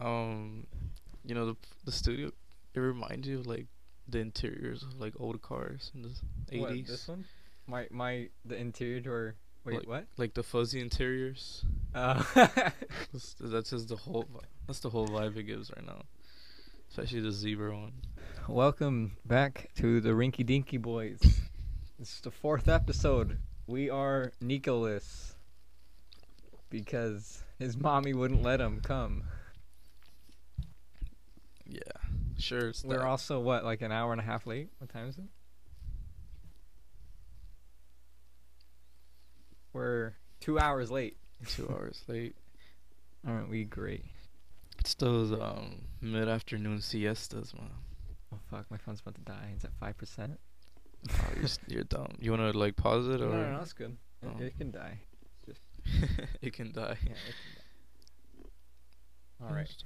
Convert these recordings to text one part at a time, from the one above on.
Um, the studio. It reminds you of like the interiors of like old cars in the What, this '80s. one? The interior door. Wait, Like what? like the fuzzy interiors. Uh, That's just the whole. That's the whole vibe it gives right now. Especially the zebra one. Welcome back to the Rinky Dinky Boys. This is the fourth episode. We are Nicholas because his mommy wouldn't let him come. Yeah, sure. It's We're that. also, what, like an hour and a half late? What time is it? We're 2 hours late. 2 hours late. Aren't we great? It's those mid-afternoon siestas, man. Oh fuck, my phone's about to die. It's at 5%. Oh, you're dumb. You wanna like pause it No, or? no, no, it's good. Oh. It can die. It can die. Yeah, it can die. All right, So,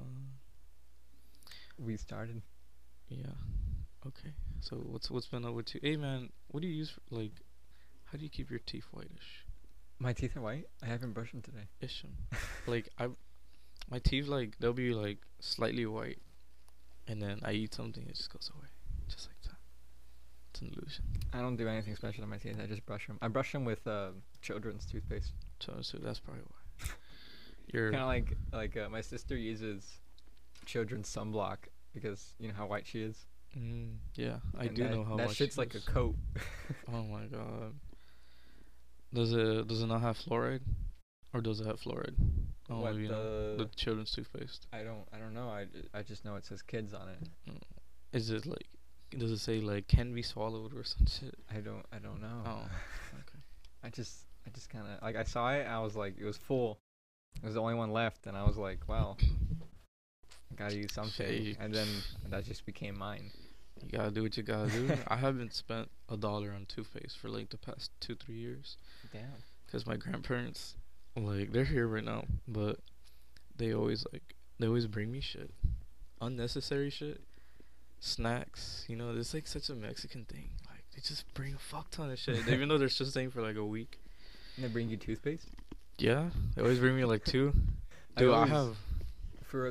we started. yeah. Okay. So what's been up with you? Hey man, what do you use for, like? How do you keep your teeth whitish? My teeth are white. I haven't brushed them today. Isham. Like my teeth like they'll be like slightly white, and then I eat something it just goes away, just like that. It's an illusion. I don't do anything special to my teeth. I just brush them. I brush them with children's toothpaste. So that's probably why. You're Kind of like my sister uses children's sunblock because you know how white she is. yeah, I And do that, know how that much. shit's like a coat. Oh my god. Does it not have fluoride, or does it have fluoride? Oh, What maybe not. The the? children's toothpaste. I don't know. I just know it says kids on it. Mm. Is it like? Does it say like can be swallowed or some shit? I don't know. Oh, okay. I just kind of like I saw it. I was like, it was full. It was the only one left, and I was like, well, I gotta use something. Shit. And then that just became mine. You gotta do what you gotta do. I haven't spent $1 on toothpaste for like the past 2-3 years, Damn. cause my grandparents, like they're here right now, but they always bring me shit, unnecessary shit, snacks. It's like such a Mexican thing. Like they just bring a fuck ton of shit, even though they're just staying for like a week. And they bring you toothpaste. Yeah, they always bring me like two. I Dude, I always- have. For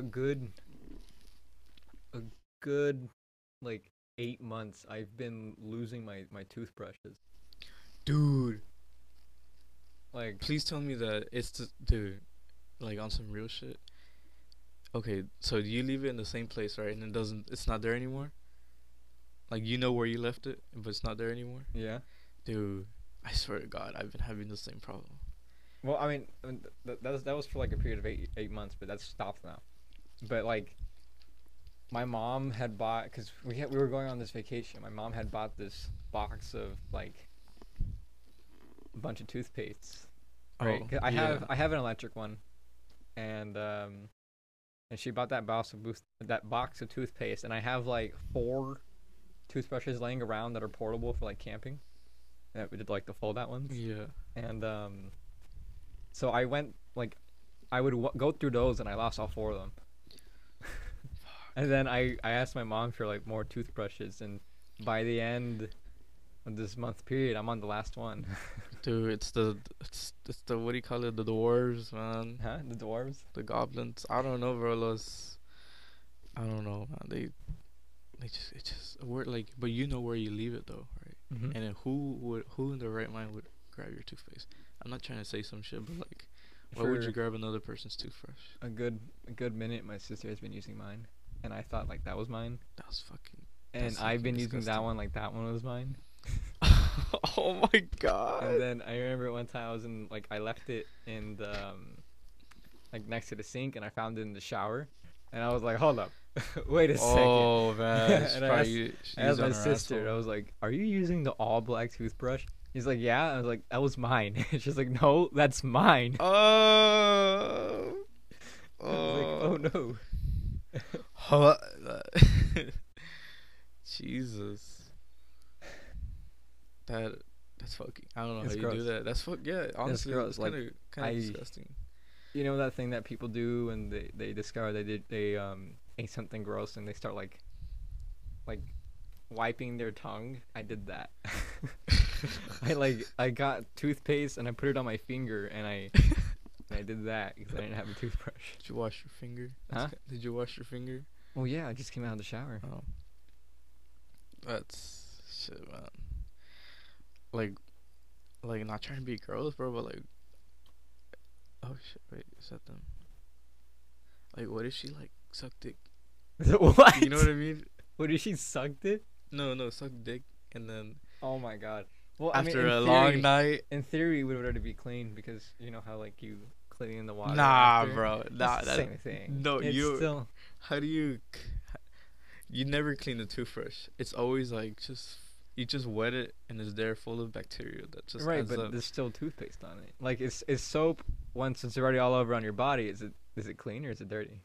a good like 8 months, I've been losing my toothbrushes. Dude, Like, please tell me that it's dude, like on some real shit. Okay, so you leave it in the same place, right? And it's not there anymore? Like, you know where you left it, but it's not there anymore? yeah. Dude, I swear to God, I've been having the same problem. Well, I mean, that was for like a period of 8 months, but that's stopped now. But like, my mom had bought because we were going on this vacation. My mom had bought this box of like a bunch of toothpastes. Right? Oh, 'Cause yeah. I have an electric one, and she bought that box of toothpaste, and I have like 4 toothbrushes laying around that are portable for like camping. That we did like the fold out ones, Yeah. and so I went like I would go through those, and I lost all 4 of them. And then I asked my mom for like more toothbrushes, and by the end of this month period, I'm on the last one. Dude, it's the what do you call it? The dwarves, man. Huh? The dwarves? The goblins. I don't know, bro. I don't know, man. It's just we're like, but you know where you leave it though, right? Mm-hmm. And then who in their right mind would grab your toothpaste? I'm not trying to say some shit, but like, why would For you grab another person's toothbrush? a good minute, my sister has been using mine, and I thought like that was mine, That was fucking. and That's I've been fucking using that disgusting. one like that one was mine. Oh my And god. then I remember one time I was in like I left it in the like next to the sink, and I found it in the shower, and I was like, hold up, wait a second. Oh man, And I she I asked on my her sister. asshole. I was like, "Are you using the all black toothbrush?" He's like, "Yeah." I was like, "That was mine." She's like, "No, that's mine." Oh. I was like, "Oh no." Huh. Jesus. That's fucking. I don't know It's how you do gross. that. That's fuck. Yeah, honestly, gross, it's like, kind I- of disgusting. You know that thing that people do when they discover they ate something gross, and they start like wiping their tongue. I did that. I got toothpaste, and I put it on my finger, and And I did that because I didn't have a toothbrush. Did you wash your finger? Huh? Did you wash your finger? Well, yeah, I just came out of the shower. Oh, that's shit, man. Like, not trying to be gross, bro, but like, oh shit, wait, is that them? Like, what if she like suck dick? What? You know what I mean? What did she sucked it? No, suck dick, and then Oh my god. Well, after in a theory, long night. in theory, it would already be clean because you know how like you clean the water. Nah, after? bro, nah, It's the same thing. no, It's you. still. How do you? You never clean the toothbrush. It's always like just you just wet it and it's there full of bacteria that just Right, adds but up. there's still toothpaste on it. Like it's soap. Once it's already all over on your body, is it clean or is it dirty?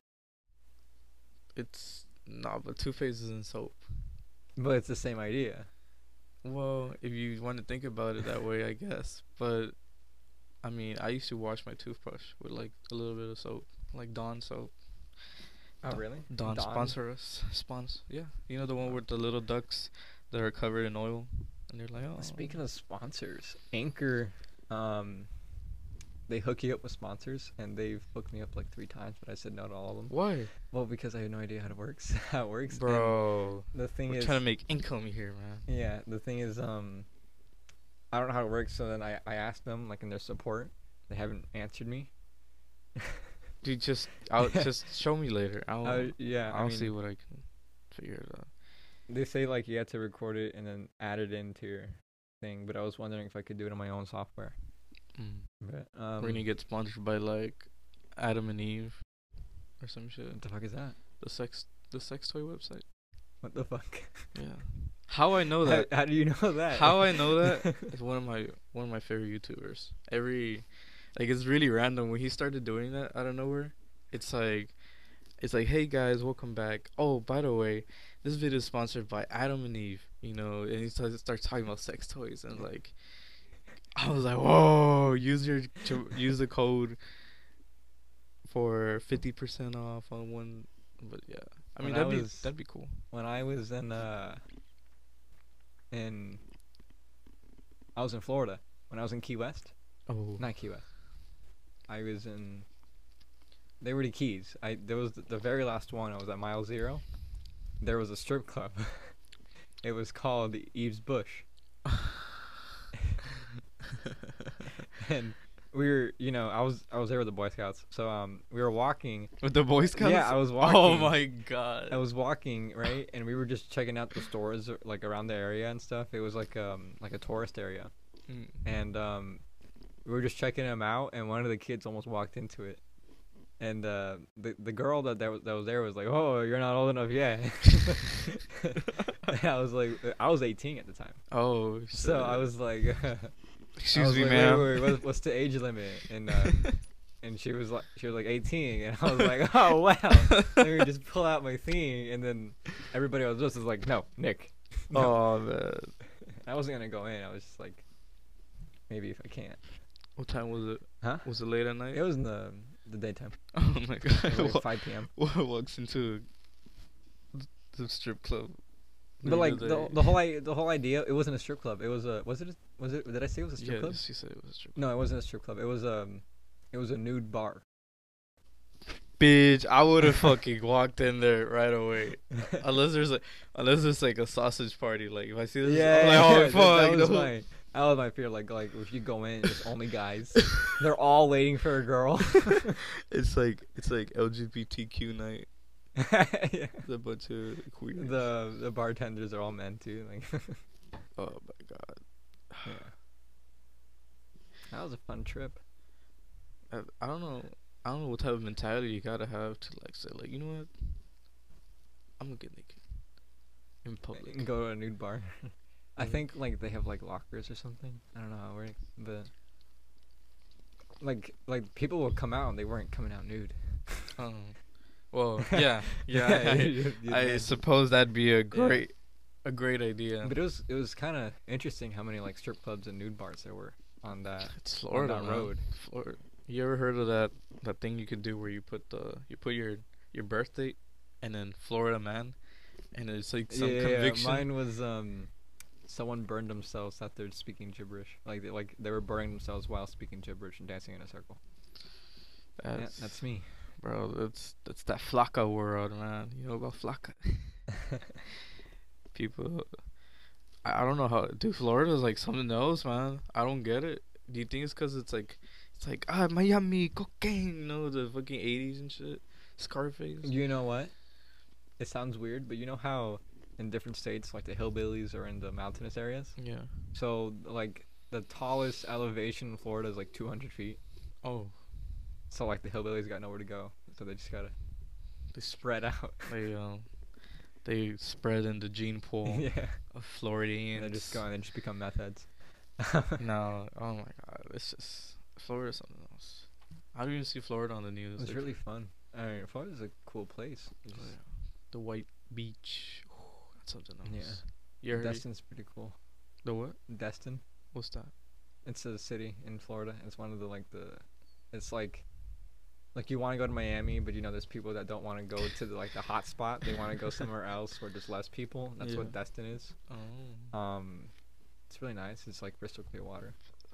It's nah, but toothpaste isn't soap. But it's the same idea. Well, if you want to think about it that way, I guess. But I mean, I used to wash my toothbrush with like a little bit of soap, like Dawn soap. Oh Dawn- really? Dawn sponsor us. Yeah. You know the one with the little ducks that are covered in oil, and they're like, oh. Speaking of sponsors, Anchor, they hook you up with sponsors, and they've hooked me up like 3 times, but I said no to all of them. Why, Well, because I have no idea how it works. How it works, and bro? the thing We're is, trying to make income here, man. yeah, the thing is, I don't know how it works. So then I asked them like in their support, they haven't answered me. Dude, I'll just show me later. Yeah, I I'll mean, see what I can figure it out. they say like you have to record it and then add it into your thing, but I was wondering if I could do it on my own software. Mm. But We're gonna get sponsored by like Adam and Eve or some shit. what the fuck is that? The sex toy website. What the fuck? Yeah. How I know that? How do you know that? How I know that is one of my favorite YouTubers. It's really random when he started doing that out of nowhere. It's like, hey guys, welcome back. Oh, by the way, this video is sponsored by Adam and Eve. You know, and he starts talking about sex toys and like, I was like, whoa! Use the code for 50% off on one. But yeah, I mean that'd be cool. When I was in I was in Florida. When I was in Key West, Oh, not Key West. I was in. They were the Keys. There was the very last one. I was at Mile Zero. There was a strip club. It was called Eve's Bush. And we were, I was there with the Boy Scouts. So we were walking. with the Boy Scouts. Yeah, I was walking. Oh my god. I was walking, right, and we were just checking out the stores like around the area and stuff. It was like a tourist area, Mm. and we were just checking them out, and one of the kids almost walked into it, and the girl that was there was like, "Oh, you're not old enough yet." And I was like, I was 18 at the time, Oh, shit. so I was like, Excuse me, like, ma'am. wait, what's the age limit? And and she was like 18, and I was like, oh wow. Let me just pull out my thing, and then everybody else just was like, no, Nick. No. Oh man. I wasn't gonna go in. I was just like, maybe if I can't. What time was it? Huh? Was it late at night? It was in the daytime. Oh my It was god. like 5 p.m. What walks into the strip club? But like Later the that- the whole idea, it wasn't a strip club. It was did I say it was a strip club? Yes, you said it was a strip. No, it wasn't a strip club. It was a nude bar. Bitch, I would have fucking walked in there right away. Unless there's like a sausage party. Like if I see this, I'm like, oh fuck. That was my fear. Like if you go in, it's only guys. They're all waiting for a girl. It's like LGBTQ night. Yeah. It's a bunch of queer. The bartenders are all men too. Like, Oh my god. yeah. That was a fun trip. I don't know. I don't know what type of mentality you gotta have to like say like, you know what? I'm gonna get naked in public. And go to a nude bar. I Mm. think like they have like lockers or something. I don't know how it works, but like people will come out and they weren't coming out nude. Oh. Well, yeah, yeah. You'd I imagine. suppose that'd be a great idea. But it was kind of interesting how many like strip clubs and nude bars there were on that It's Florida, that man. road. Florida. You ever heard of that thing you could do where you put your birth date and then Florida man, and it's like some conviction. Mine was someone burned themselves after speaking gibberish. Like they were burning themselves while speaking gibberish and dancing in a circle. Yeah, That's that's me. bro. That's that Flocka world, man. You know about Flocka? People, I don't know how. Dude, Florida's like something else, man. I don't get it. Do you think it's because it's like Miami cocaine, you know, the fucking 80s and shit, Scarface. You know what? It sounds weird, but you know how in different states, like the hillbillies are in the mountainous areas. Yeah. So like the tallest elevation in Florida is like 200 feet. Oh, So like the hillbillies got nowhere to go, so they just gotta they spread out. they they spread in the gene pool Yeah, of and they just go Floridians. and they just become meth heads. No, oh my God, it's just Florida's something else. How do you see Florida on the news? It's Like, really fun. I mean, Florida's a cool place. It's oh, just, yeah. The white beach, that's something yeah, else. You heard Destin's pretty cool. the what? Destin, What's that? it's a city in Florida. It's one of the it's like you want to go to Miami, but you know there's people that don't want to go to the hot spot. They want to go somewhere else where there's less people. That's Yeah. what Destin is. Oh, It's really nice. It's like crystal clear water.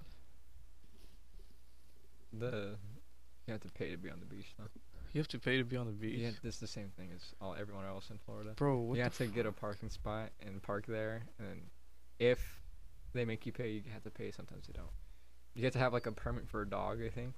The You have to pay to be on the beach though. you have to pay to be on the beach, Yeah, this is the same thing as everyone else in Florida. bro. What You the have to get a parking spot and park there, and then if they make you pay, you have to pay. Sometimes you don't. You have to have like a permit for a dog, I think.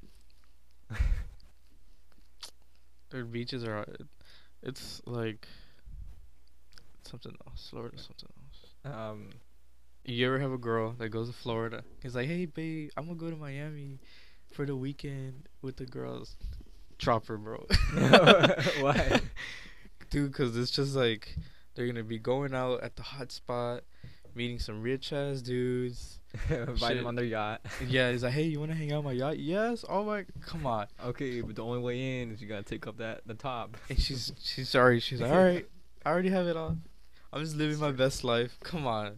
Their beaches are. It's like something else. Florida's something else. Um, You ever have a girl that goes to Florida? He's like, hey, babe, I'm gonna go to Miami for the weekend with the girls. Drop her, bro. Why? Dude, because it's just like they're gonna be going out at the hot spot, meeting some rich ass dudes. Invite Shit. them on their yacht. Yeah, he's like, hey, you wanna hang out on my yacht? Yes. Oh my, come on. Okay, but the only way in is you gotta take up the top. And she's sorry. She's like, all right, I already have it all. I'm just living my best life. Come on.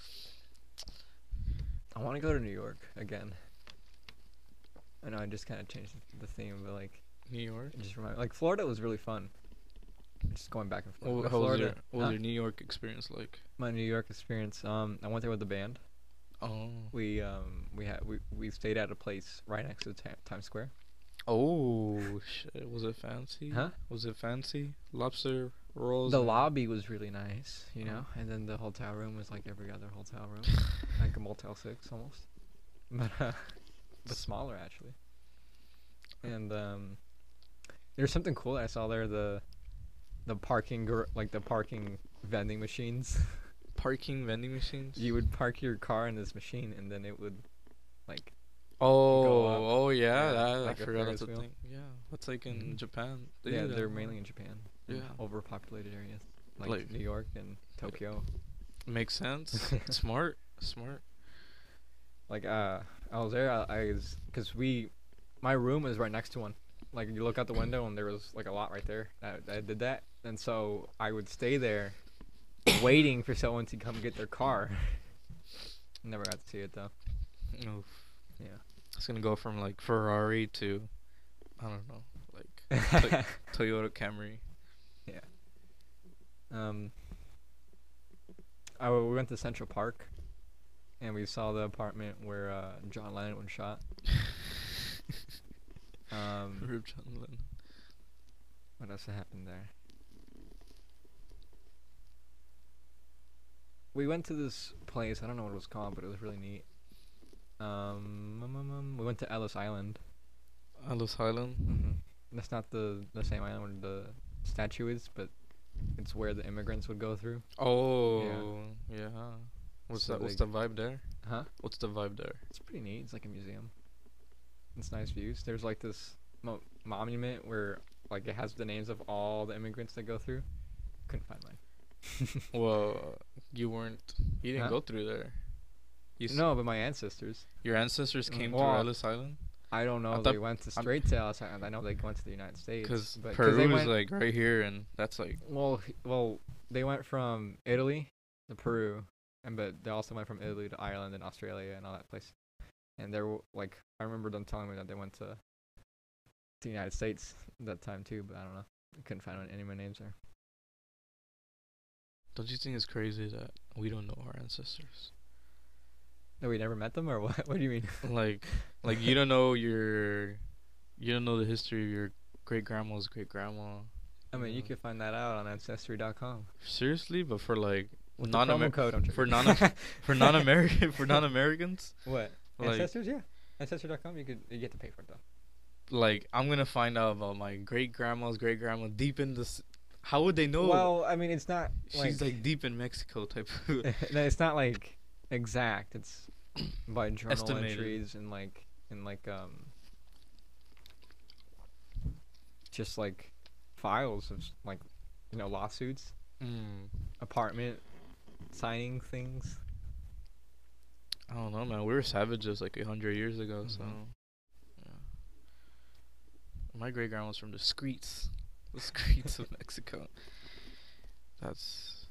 I want to go to New York again. I know I just kind of changed the theme, but like New York. it just remind like Florida was really fun. Just going back and forth. What, But how was Florida, your what was huh? your New York experience like? My New York experience. I went there with the band. Oh. We stayed at a place right next to Times Square. Oh shit! Was it fancy? Huh? Was it fancy? Lobster rolls. The and- lobby was really nice, you know, Oh. and then the hotel room was like every other hotel room, like a Motel 6 almost, but smaller actually. And there's something cool that I saw there. The parking vending machines. Parking vending machines. You would park your car in this machine, and then it would like Oh, up. oh yeah, Yeah, that, like I a forgot that's Ferris a wheel. thing. Yeah, that's like in Mhm. Japan. They yeah, do that, they're huh? mainly in Japan. In Yeah. overpopulated areas like, Like- New York and Tokyo. Makes sense. Smart, smart. Like I was there. I was because my room is right next to one. Like you look out the window and there was like a lot right there. I did that, and so I would stay there, waiting for someone to come get their car. Never got to see it though. Oof. Yeah. It's gonna go from like Ferrari to, I don't know, like Toyota Camry. We went to Central Park, and we saw the apartment where John Lennon was shot. Rip John Lennon. What else happened there? We went to this place. I don't know what it was called, but it was really neat. We went to Ellis Island. Ellis Island. Mm-hmm. That's not the same island where the statue is, but it's where the immigrants would go through. Oh, yeah. What's So that? What's they- the vibe there? Huh? What's the vibe there? It's pretty neat. It's like a museum. It's nice views. There's like this monument where like it has the names of all the immigrants that go through. Couldn't find mine. Well, you didn't Huh? go through there. No, but my ancestors. Your ancestors came through Well, Ellis Island? I don't know I if thought- they went to I'm- straight to Ellis Island. I know they went to the United States. Because but Peru they is went, like right here, and that's like, well, they went from Italy to Peru, but they also went from Italy to Ireland and Australia and all that place. And they were like, I remember them telling me that they went to the United States that time too, but I don't know. I couldn't find any of my names there. don't you think it's crazy that we don't know our ancestors? No, we never met them, or what? What do you mean? like you don't know you don't know the history of your great grandma's great grandma. I mean, you know. can find that out on ancestry.com Seriously, but for like with the promo code. I'm for joking. non-American for non-Americans, What? like Ancestors? Yeah. Ancestry.com. You get to pay for it though. like I'm gonna find out about my great grandma's great grandma deep in this. How would they know? Well, I mean, it's not She's like deep in Mexico type of no, it's not like exact. It's by journal estimated. entries and just like files of like lawsuits, apartment signing things. I don't know, man. We were savages like 100 years ago, so yeah. My great grandma's from the streets of Mexico. That's.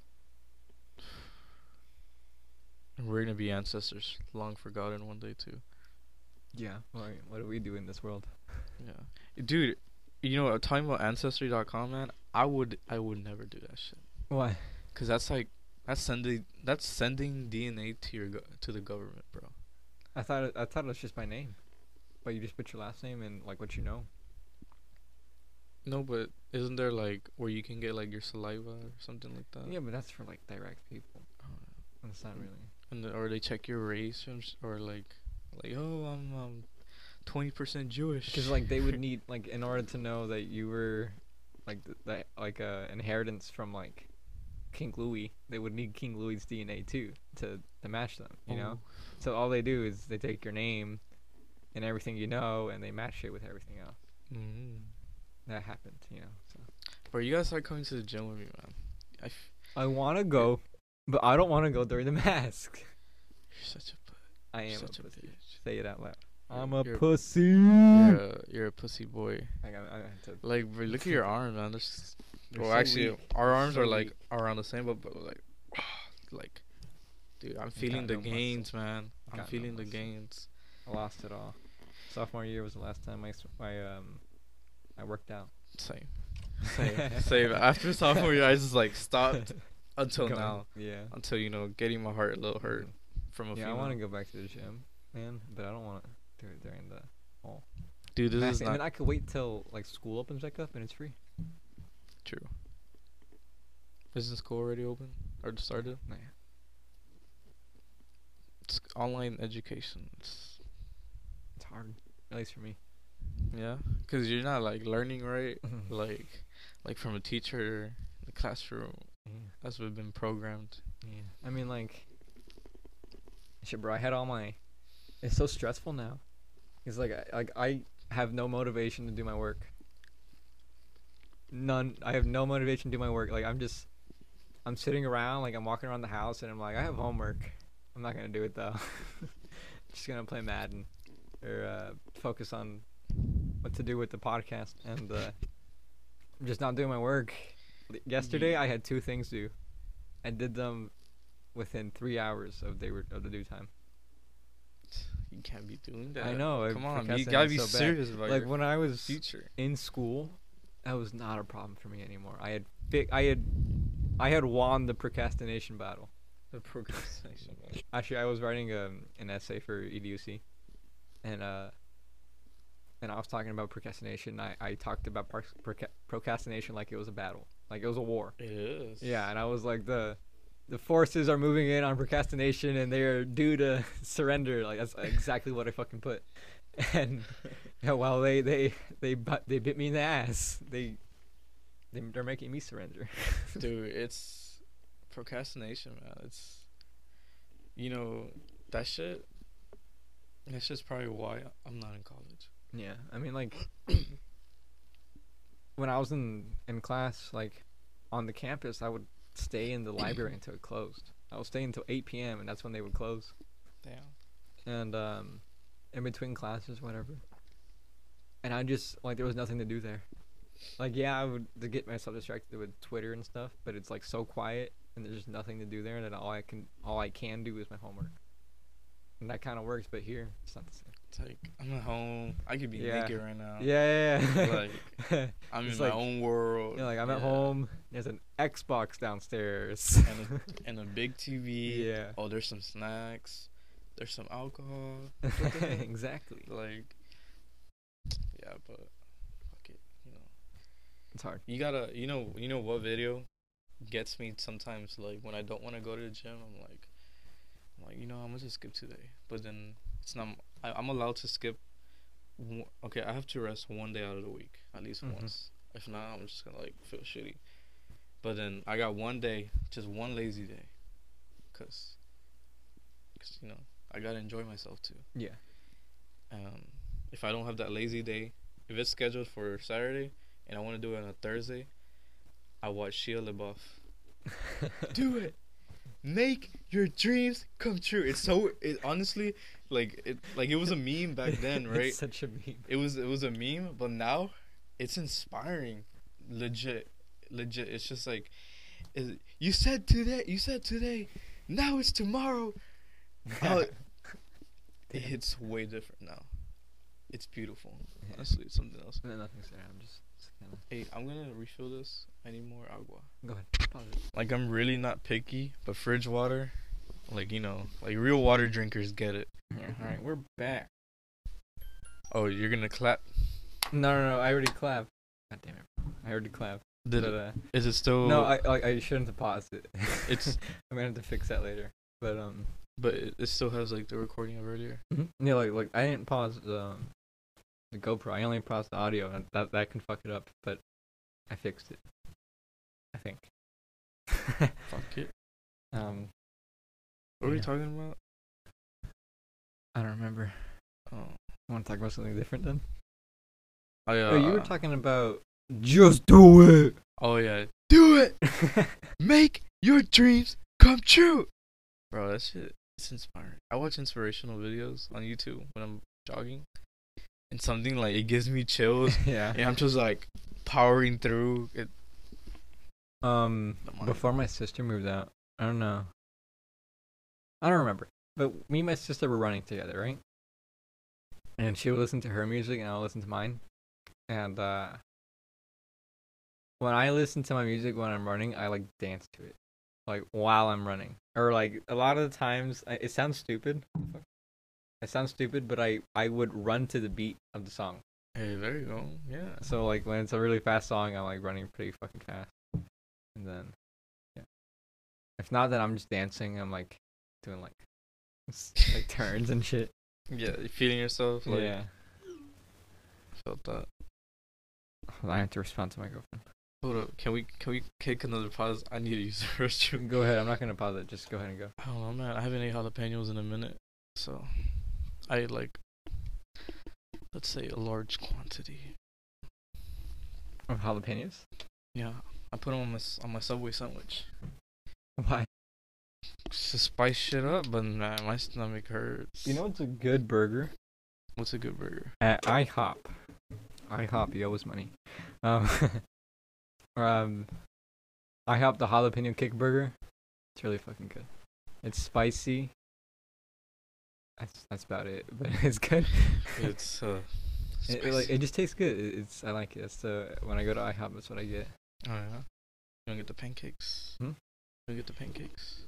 We're gonna be ancestors long forgotten one day too. Yeah. Like, what do we do in this world? Yeah, dude. You know, talking about ancestry.com, man. I would never do that shit. Why? Cause that's sending DNA to to the government, bro. I thought it was just my name, but you just put your last name and like what you know. No, but isn't there like where you can get like your saliva or something like that? Yeah, but that's for like direct people. Oh, That's not really. and or they check your race or like oh I'm 20% Jewish. Because like they would need like in order to know that you were like inheritance from like King Louis, they would need King Louis's DNA too to match them. You know, so all they do is they take your name and everything you know, and they match it with everything else. Mm-hmm. That happened, So. Bro, you gotta start coming to the gym with me, man. I want to go, but I don't want to go during the mask. You're such a I am such a a pussy. bitch. Say it out loud. You're- I'm a you're- pussy. You're a pussy boy. I have to. Like, bro, look at your arm, man. There's, They're well, so actually, weak. our arms So are like weak. around the same, but like, dude, I'm feeling the no muscle. gains, man. I'm Got no feeling the muscle. gains. I lost it all. Sophomore year was the last time I worked out. Same. Same. After sophomore year, I just like stopped until Going- now. Yeah. Until getting my heart a little hurt from a Yeah, I female. want to go back to the gym, man, but I don't want to do it during the fall. Dude, this is And then not I could wait till like school opens back up and it's free. true. Isn't school already open or just started? Nah. It's online education. It's hard, at least for me. Yeah, because you're not like learning right, like from a teacher in the classroom. Yeah. That's what been programmed. Yeah. I mean, like, shit, bro. I had all my. It's so stressful now. It's like I have no motivation to do my work. None. I have no motivation to do my work. Like I'm sitting around, like I'm walking around the house, and I'm like, I have homework. I'm not gonna do it though. Just gonna play Madden, or focus on what to do with the podcast, and I'm just not doing my work. Yesterday, I had 2 things to do. I did them within 3 hours of the due time. You can't be doing that. I know. Come on, you procrastinated gotta be so bad. serious about Like your when I was future. in school, that was not a problem for me anymore. I had won the procrastination battle. The procrastination. Actually, I was writing an essay for EDUC, and I was talking about procrastination. I talked about procrastination like it was a battle, like it was a war. It is. Yeah, and I was like the forces are moving in on procrastination and they're due to surrender. Like that's exactly what I fucking put. And while they bit me in the ass, they're making me surrender. Dude, it's procrastination, man. It's that shit. That's just probably why I'm not in college. Yeah, I mean, like when I was in class, like on the campus, I would stay in the library until it closed. I would stay until 8 p.m. and that's when they would close. Damn. And in between classes, whatever. And I just like there was nothing to do there. Like yeah, I would to get myself distracted with Twitter and stuff, but it's like so quiet and there's just nothing to do there. And then all I can do is my homework. And that kind of works, but here it's not the same. It's like I'm at home. I could be naked right now. Yeah. Like I'm in my own world. Yeah, like I'm at home. There's an Xbox downstairs and a big TV. Yeah. Oh, there's some snacks. There's some alcohol. Exactly. Like Yeah, but fuck it. It's hard. You gotta. You know what video gets me sometimes? Like when I don't want to go to the gym, I'm gonna just skip today. But then it's not. I'm allowed to skip. Okay, I have to rest one day out of the week at least once. If not, I'm just gonna like feel shitty. But then I got one day, just one lazy day, cause I gotta enjoy myself too. Yeah. Um, if I don't have that lazy day, if it's scheduled for Saturday and I want to do it on a Thursday, I watch Shia LaBeouf. Do it. Make your dreams come true. It honestly it was a meme back then, right? It's such a meme. It was a meme, but now it's inspiring. Legit. It's just like you said today. Now it's tomorrow. Uh, it hits way different now. It's beautiful. Yeah. Honestly, it's something else. No, nothing's there. I'm just kind of. Hey, I'm gonna refill this. I need more agua. Go ahead. Pause it. Like I'm really not picky, but fridge water, like real water drinkers get it. Yeah. All right, we're back. Oh, you're gonna clap? No. I already clapped. God damn it. I already clapped. Did But, it? Is it still? No, I shouldn't have paused it. It's I'm gonna have to fix that later. But but it still has like the recording of earlier. yeah, like I didn't pause the GoPro. I only paused the audio, and that can fuck it up. But I fixed it. I think. Fuck it. What were we Yeah. talking about? I don't remember. Oh, I want to talk about something different then. I Oh, you were talking about just do it. Oh yeah, do it. Make your dreams come true. Bro, that shit, it's inspiring. I watch inspirational videos on YouTube when I'm jogging, and something like it gives me chills, Yeah. and I'm just like powering through it. Before my sister moved out, I don't know. I don't remember. But me and my sister were running together, right? And she would listen to her music and I'll listen to mine. And when I listen to my music when I'm running, I like dance to it. Like while I'm running. Or like a lot of the times it sounds stupid. It sounds stupid, but I would run to the beat of the song. Hey, there you go. Yeah. So like when it's a really fast song, I'm like running pretty fucking fast. And then yeah. If not that I'm just dancing, I'm like doing like turns and shit. Yeah, you're feeding yourself. Like, Yeah. Felt that. I have to respond to my girlfriend. Hold up. Can we kick another pause? I need to use the restroom. Go ahead. I'm not gonna pause it. Just go ahead and go. I don't know, man. I haven't ate jalapenos in a minute, so I ate like, let's say, a large quantity. Of jalapenos? Yeah, I put them on my Subway sandwich Why? just to spice shit up, but man, my stomach hurts. You know what's a good burger? What's a good burger? At IHOP. IHOP, you owe us money. Um, IHOP, the jalapeno kick burger. It's really fucking good. It's spicy. That's about it, but it's good. It's it just tastes good. I like it. So when I go to IHOP, that's what I get. Oh yeah. You don't get the pancakes. Hmm? You don't get the pancakes.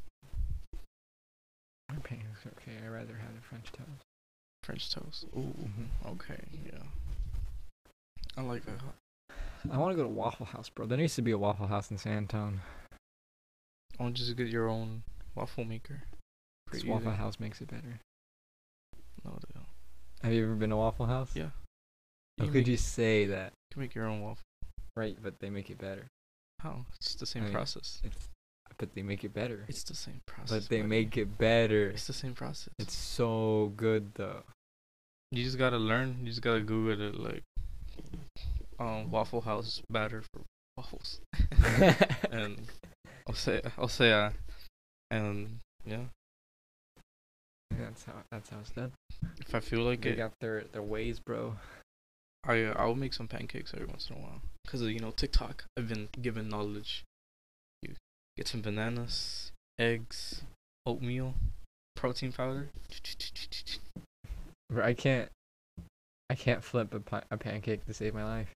Pancakes are okay. I'd rather have the French toast. French toast. Ooh. Okay. Yeah. I like that. I want to go to Waffle House, bro. There needs to be a Waffle House in San Antonio. I want to just get your own waffle maker. This Waffle House makes it better. No, they don't. Have you ever been to Waffle House? Yeah. How could you say that? You can make your own waffle. Right, but they make it better. How? It's the same I mean, process. But they make it better. It's the same process. But they buddy. make it better. It's the same process. It's so good though. You just gotta learn. You just gotta Google it, like, Waffle House batter for waffles, and I'll say, and yeah. That's how it's done. If I feel like They it, got their ways, bro. I'll make some pancakes every once in a while. Cause of TikTok, I've been given knowledge. You get some bananas, eggs, oatmeal, protein powder. Bro, I can't flip a pancake to save my life.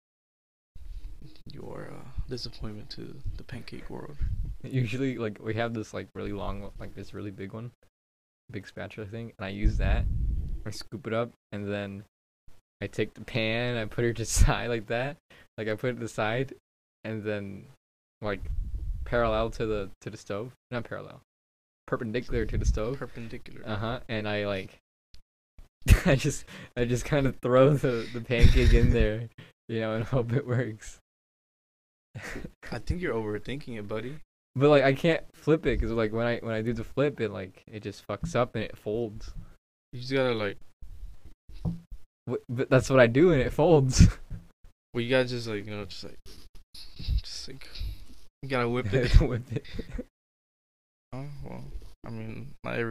You're a disappointment to the pancake world. Usually, like we have this like really long, like this really big one, big spatula thing, and I use that. I scoop it up, and then I take the pan, I put her to the side like that, like I put it to the side, and then like parallel to the stove, not parallel, perpendicular to the stove. Perpendicular. And I like, I just kind of throw the pancake in there, and hope it works. I think you're overthinking it, buddy. But like I can't flip it because like when I do the flip, it just fucks up and it folds. You just gotta like. But that's what I do and it folds. Well, you gotta just like just like you gotta whip it. Whip it. Oh well, I mean,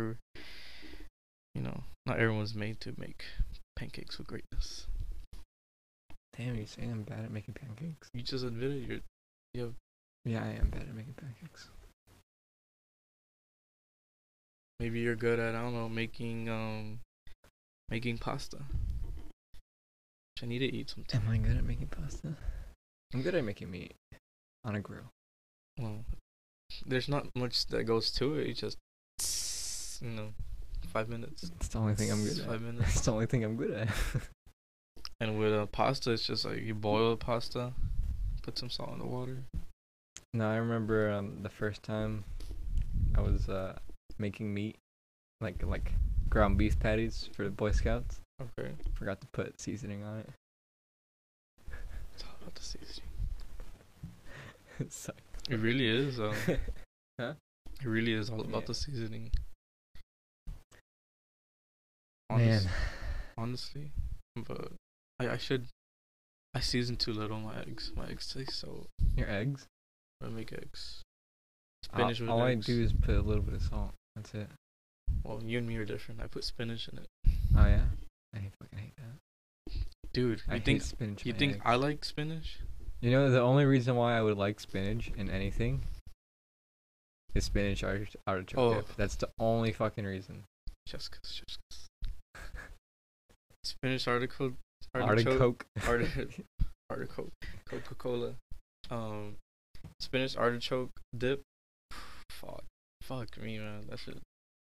not everyone's made to make pancakes with greatness. Damn, you saying I'm bad at making pancakes? You just admitted you have. Yeah, I am bad at making pancakes. Maybe you're good at, I don't know, making pasta. Which I need to eat sometime. Am I good at making pasta? I'm good at making meat on a grill. Well, there's not much that goes to it. You just 5 minutes. It's the only thing I'm good at. 5 minutes. It's the only thing I'm good at. And with pasta, it's just like you boil the pasta, put some salt in the water. No, I remember the first time I was making meat, like ground beef patties for the Boy Scouts. Okay. Forgot to put seasoning on it. It's all about the seasoning. It sucked. It really is. Huh? It really is all about the seasoning. Man. Honestly, but I season too little my eggs. My eggs taste so. Your eggs? I make eggs. Spinach with all eggs. I do is put a little bit of salt. That's it. Well, you and me are different. I put spinach in it. Oh yeah, I fucking hate that. Dude, I hate spinach. You think I like spinach? You know, the only reason why I would like spinach in anything is spinach artichoke dip. That's the only fucking reason. Just cause. Spinach artichoke. Coca-Cola. Spinach artichoke dip. Fuck me, man. That shit.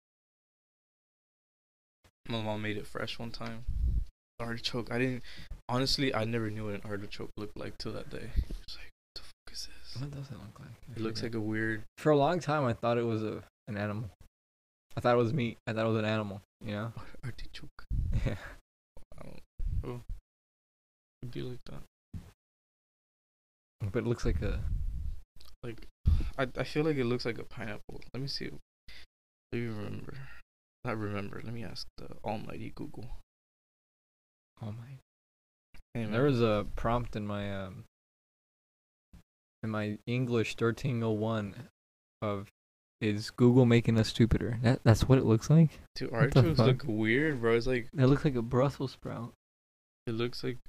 My mom made it fresh one time. Artichoke. I never knew what an artichoke looked like till that day. I was like, what the fuck is this? What does it look like? It looks like a weird. For a long time, I thought it was an animal. I thought it was meat. I thought it was an animal. Artichoke. Yeah. It'd be like that. But it looks like a. Like, I feel like it looks like a pineapple. Let me see. Let me remember. Not remember. Let me ask the almighty Google. Almighty. Hey, there was a prompt in my English 1301 of, is Google making us stupider? That's what it looks like. Dude, artichokes look weird, bro. It's like it looks like a Brussels sprout. It looks like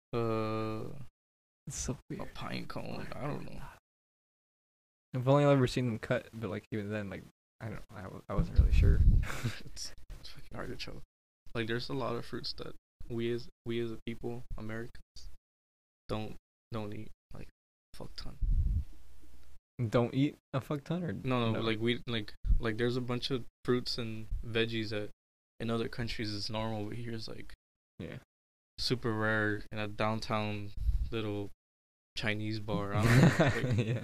it's so weird. A pine cone. I don't know. I've only ever seen them cut, but like even then, like I don't know, I wasn't really sure. it's fucking artichoke. Like there's a lot of fruits that we as a people, Americans, don't eat, like fuck ton. Don't eat a fuck ton, or no. Like we like there's a bunch of fruits and veggies that in other countries is normal, but here's like super rare in a downtown little Chinese bar. I don't know, like, yeah.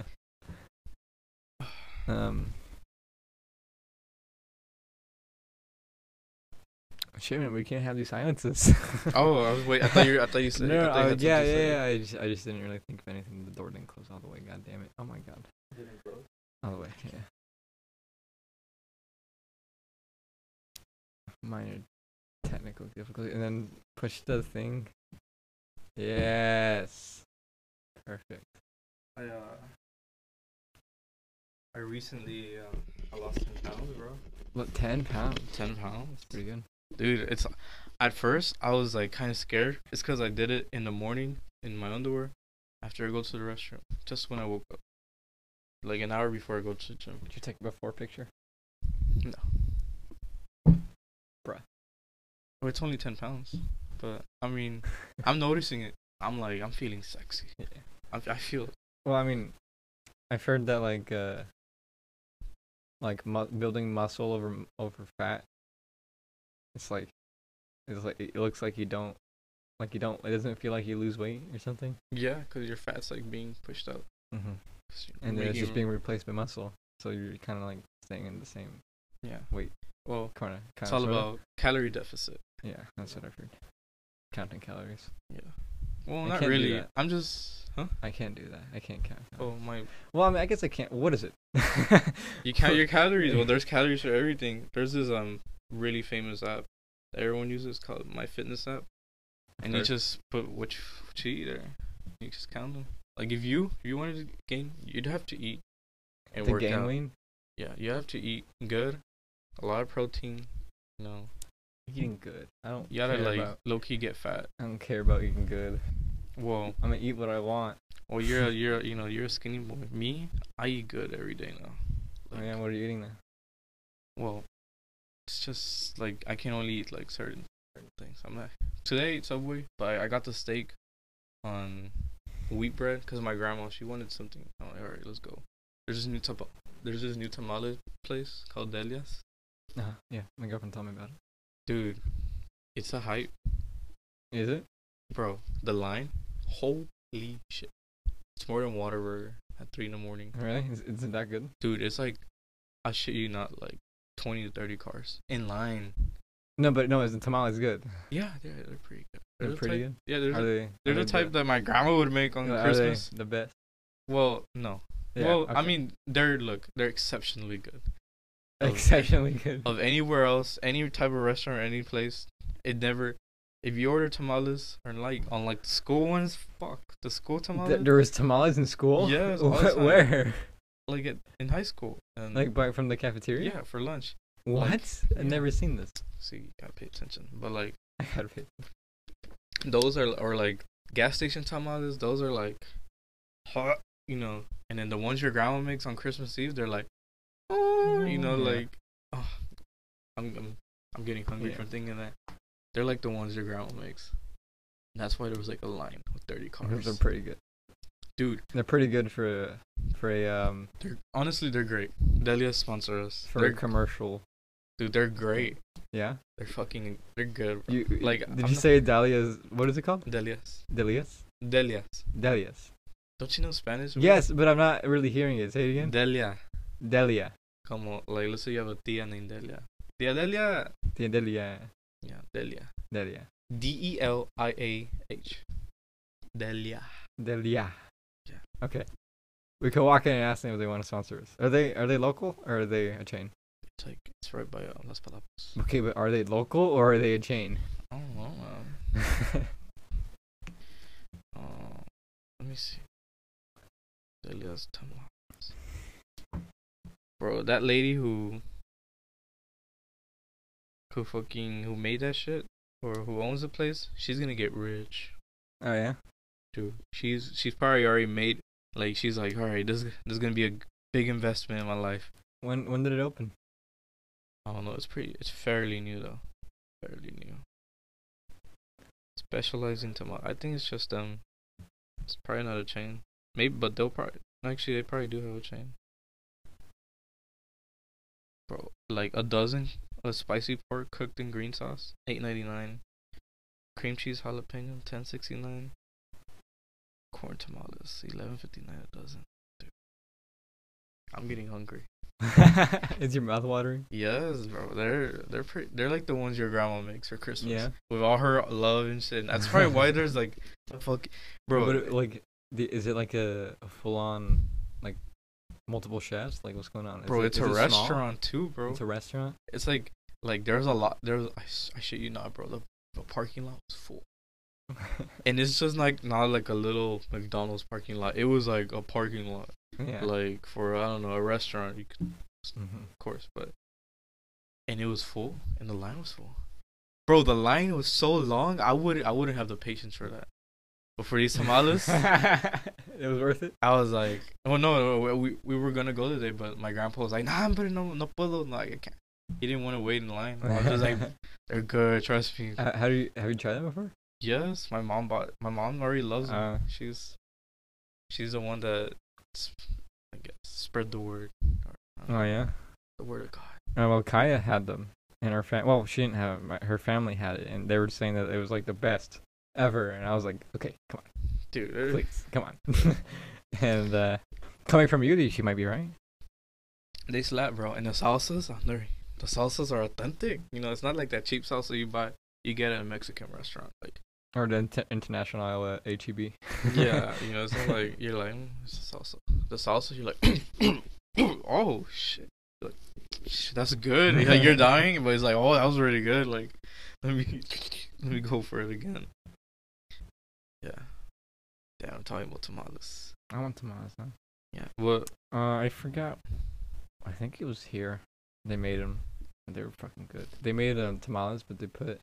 Shit, man, we can't have these silences. Oh, I was wait. I thought you said. No, yeah. I just didn't really think of anything. The door didn't close all the way. God damn it! Oh my god. Didn't close all the way. Yeah. Minor technical difficulty, and then push the thing. Yes. Perfect. I recently I lost 10 pounds, bro. What, 10 pounds? 10 pounds. That's pretty good. Dude, it's at first I was like kind of scared. It's because I did it in the morning in my underwear after I go to the restroom, just when I woke up, like an hour before I go to the gym. Did you take a before picture? No. Bruh. Oh, it's only 10 pounds, but I mean, I'm noticing it. I'm feeling sexy. Yeah. I feel it. Well, I mean, I've heard that building muscle over fat. It looks like you don't Like you don't. It doesn't feel like you lose weight or something. Yeah, because your fat's like being pushed out. Mm-hmm. 'Cause you're And then it's just making- being replaced by muscle. So you're kind of like staying in the same yeah. weight. Well, Kind it's of. all about calorie deficit. Yeah, that's what I've heard. Counting calories. Yeah. Well, I not can't do really. that. I'm just. Huh? I can't do that. I can't count. Oh my. Well, I mean, I guess I can't. What is it? You count your calories. Well, there's calories for everything. There's this really famous app that everyone uses called My Fitness app, and you Heard. just put what you eat there. You just count them. Like if you wanted to gain, you'd have to eat and The work gain out. weight. Yeah, you have to eat good, a lot of protein. You know, Eating good. I don't. you gotta care like about, low key get fat. I don't care about eating good. Well, I'm gonna eat what I want. you're a skinny boy. Me, I eat good every day now. Oh, yeah. What are you eating then? Well, it's just like I can only eat like certain things. I'm not today I ate Subway, but I got the steak on wheat bread because my grandma she wanted something. I'm like, all right, let's go. There's this new tamale place called Delia's. Yeah. My girlfriend told me about it. Dude, it's a hype, Is it? bro. The line, holy shit! It's more than Whataburger at 3 in the morning. Really? Isn't that good? Dude, it's like I shit you not, like 20 to 30 cars in line. No, but no. Is the tamales good? Yeah, they're pretty good. They're the pretty type, good. Yeah, Are they? they're are the they type that my grandma would make on Are Christmas. they the best? Well, no. Yeah, Well, I okay. mean, they're exceptionally good. Exceptionally good. Of anywhere else, any type of restaurant, any place, it never. If you order tamales or like on like the school ones, fuck the school tamales. There was tamales in school. Yes, all the time. Where? Like in high school and Like from the cafeteria? yeah, for lunch. What? like, I've yeah. never seen this. See, you gotta pay attention. But like I gotta pay. those are or like gas station tamales. Those are like hot, you know. And then the ones your grandma makes on Christmas Eve, they're like, oh, you know, Yeah. like, oh, I'm getting hungry Yeah. from thinking that. They're like the ones your grandma makes. And that's why there was like a line with 30 cars. They're pretty good. Dude, They're pretty good for honestly they're great. Delia sponsor us. a They're commercial. dude, they're great. Yeah. They're good. Bro. You Like, did I'm you not- say Dahlia's? What is it called? Delias. Delias. Delias. Delias. Don't you know Spanish? bro? Yes, but I'm not really hearing it. Say it again. Delia. Delia. Come on, like let's say you have a tia named Delia. Tia Delia. Delia. Yeah, Delia. Delia. Deliah. Delia. Delia. Yeah. Okay. We can walk in and ask them if they want to sponsor us. Are they local or are they a chain? It's like it's right by Las Palapas. Okay, but are they local or are they a chain? I don't know, man. Let me see. Delia's tamales. Bro, that lady who made that shit or who owns the place, she's gonna get rich, Oh yeah. dude. She's probably already made like she's like, all right, this is gonna be a big investment in my life. When did it open? I don't know. It's fairly new though. Fairly new. Specializing tomato. I think it's just It's probably not a chain. Maybe, but they probably do have a chain. Bro, like a dozen of spicy pork cooked in green sauce, $8.99. Cream cheese jalapeno, $10.69. Corn tamales, $11.59 a dozen. Dude, I'm getting hungry. Is your mouth watering? Yes, bro. They're like the ones your grandma makes for Christmas. Yeah. With all her love and shit. And that's probably why there's like bro. But like, is it like a full on like multiple chefs? Like what's going on? Bro, it's is a it small? restaurant too, bro. It's a restaurant. It's like there's a lot. I shit you not, bro. The parking lot was full, and it's just like not like a little McDonald's parking lot. It was like a parking lot, Yeah. like for I don't know a restaurant. You could, Mhm. of course, but and it was full, and the line was full, bro. The line was so long. I wouldn't have the patience for that. But for these tamales, It was worth it. I was like, well, no, we were gonna go today, but my grandpa was like, nah, but no puedo, no, I can't. He didn't want to wait in line. I was just like, they're have you tried that before? Yes, my mom already loves them. Uh. She's the one that, I guess, spread the word. Oh yeah. The word of God. Well, Kaya had them, and her she didn't have them. Her family had it, and they were saying that it was like the best ever. And I was like, okay, come on, Dude, please, come on. And coming from you, she might be right. they slap, bro. And the salsas, the salsas are authentic. You know, it's not like that cheap salsa you get at a Mexican restaurant. Like, Or the international HEB. yeah, you know, it's not like you're like, it's a salsa. The salsa, you're like, oh shit, like, that's good. Like you're dying, but it's like, oh, that was really good. Like, let me go for it again. Yeah. Damn, I'm talking about tamales. I want tamales now. Yeah. What? I forgot. I think it was here. They made them. And they were fucking good. They made tamales, but they put.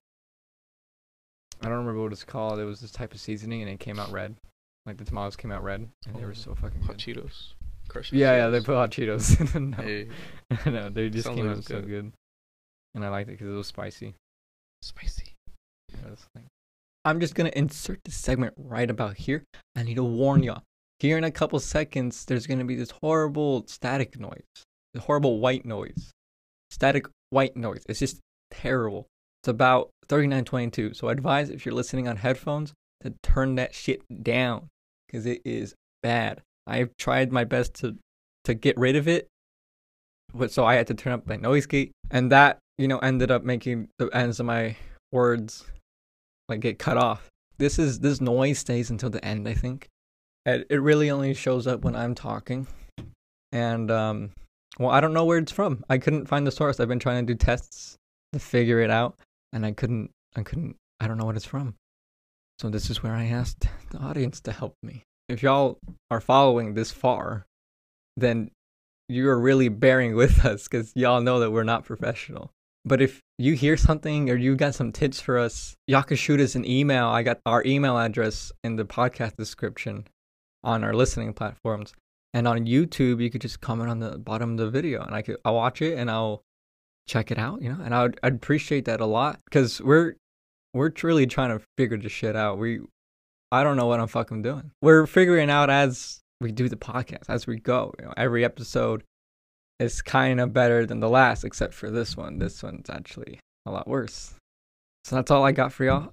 I don't remember what it's called. It was this type of seasoning, and it came out red. Like the tamales came out red, and they were so fucking hot good. Cheetos. Crushed Yeah, Cheetos. they put hot Cheetos. No, Hey, no, they just sounds came like out so good, and I liked it because it was spicy. spicy. Yeah, that's the thing. I'm just gonna insert this segment right about here. I need to warn y'all. Here in a couple seconds, there's gonna be this horrible static noise, the horrible white noise, static white noise. It's just terrible. It's about 3922. So I advise if you're listening on headphones to turn that shit down because it is bad. I've tried my best to get rid of it, but so I had to turn up my noise gate, and that ended up making the ends of my words like get cut off. This noise stays until the end, I think. And it really only shows up when I'm talking. And well, I don't know where it's from. I couldn't find the source. I've been trying to do tests to figure it out, and I don't know what it's from. So this is where I asked the audience to help me. If y'all are following this far, then you're really bearing with us because y'all know that we're not professional. But if you hear something or you got some tips for us, y'all can shoot us an email. I got our email address in the podcast description on our listening platforms. And on YouTube, you could just comment on the bottom of the video, and I'll watch it and I'll check it out, and I'd appreciate that a lot because we're truly trying to figure this shit out. I don't know what I'm fucking doing. We're figuring out as we do the podcast, as we go. Every episode is kind of better than the last, except for this one. This one's actually a lot worse. So that's all I got for y'all.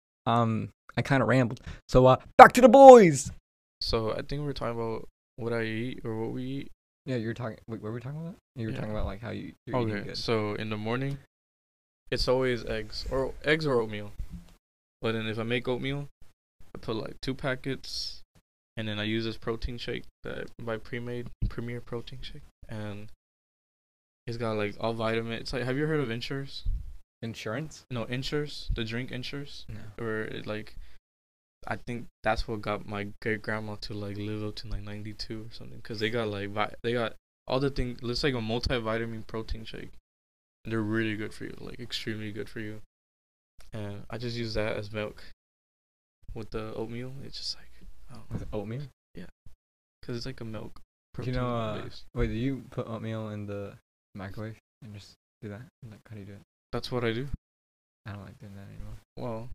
I kind of rambled. So back to the boys. So I think we're talking about what I eat or what we eat. Yeah, you were talking. Wait, what were we talking about? You were talking about like how you're eating good. So in the morning, it's always eggs or oatmeal. But then if I make oatmeal, I put like 2 packets, and then I use this protein shake that I buy Premier protein shake, and it's got like all vitamin. It's like, have you heard of Ensures? Insurance? No, Ensures, the drink Ensures. No. Or it like, I think that's what got my great grandma to like live up to like 92 or something, cause they got like they got all the things. It's like a multivitamin protein shake. And they're really good for you, like extremely good for you. And I just use that as milk with the oatmeal. It's just like, I don't know. With oatmeal? Yeah, cause it's like a milk You protein know, base. wait, do you put oatmeal in the microwave and just do that? Like, how do you do it? That's what I do. I don't like doing that anymore. Well,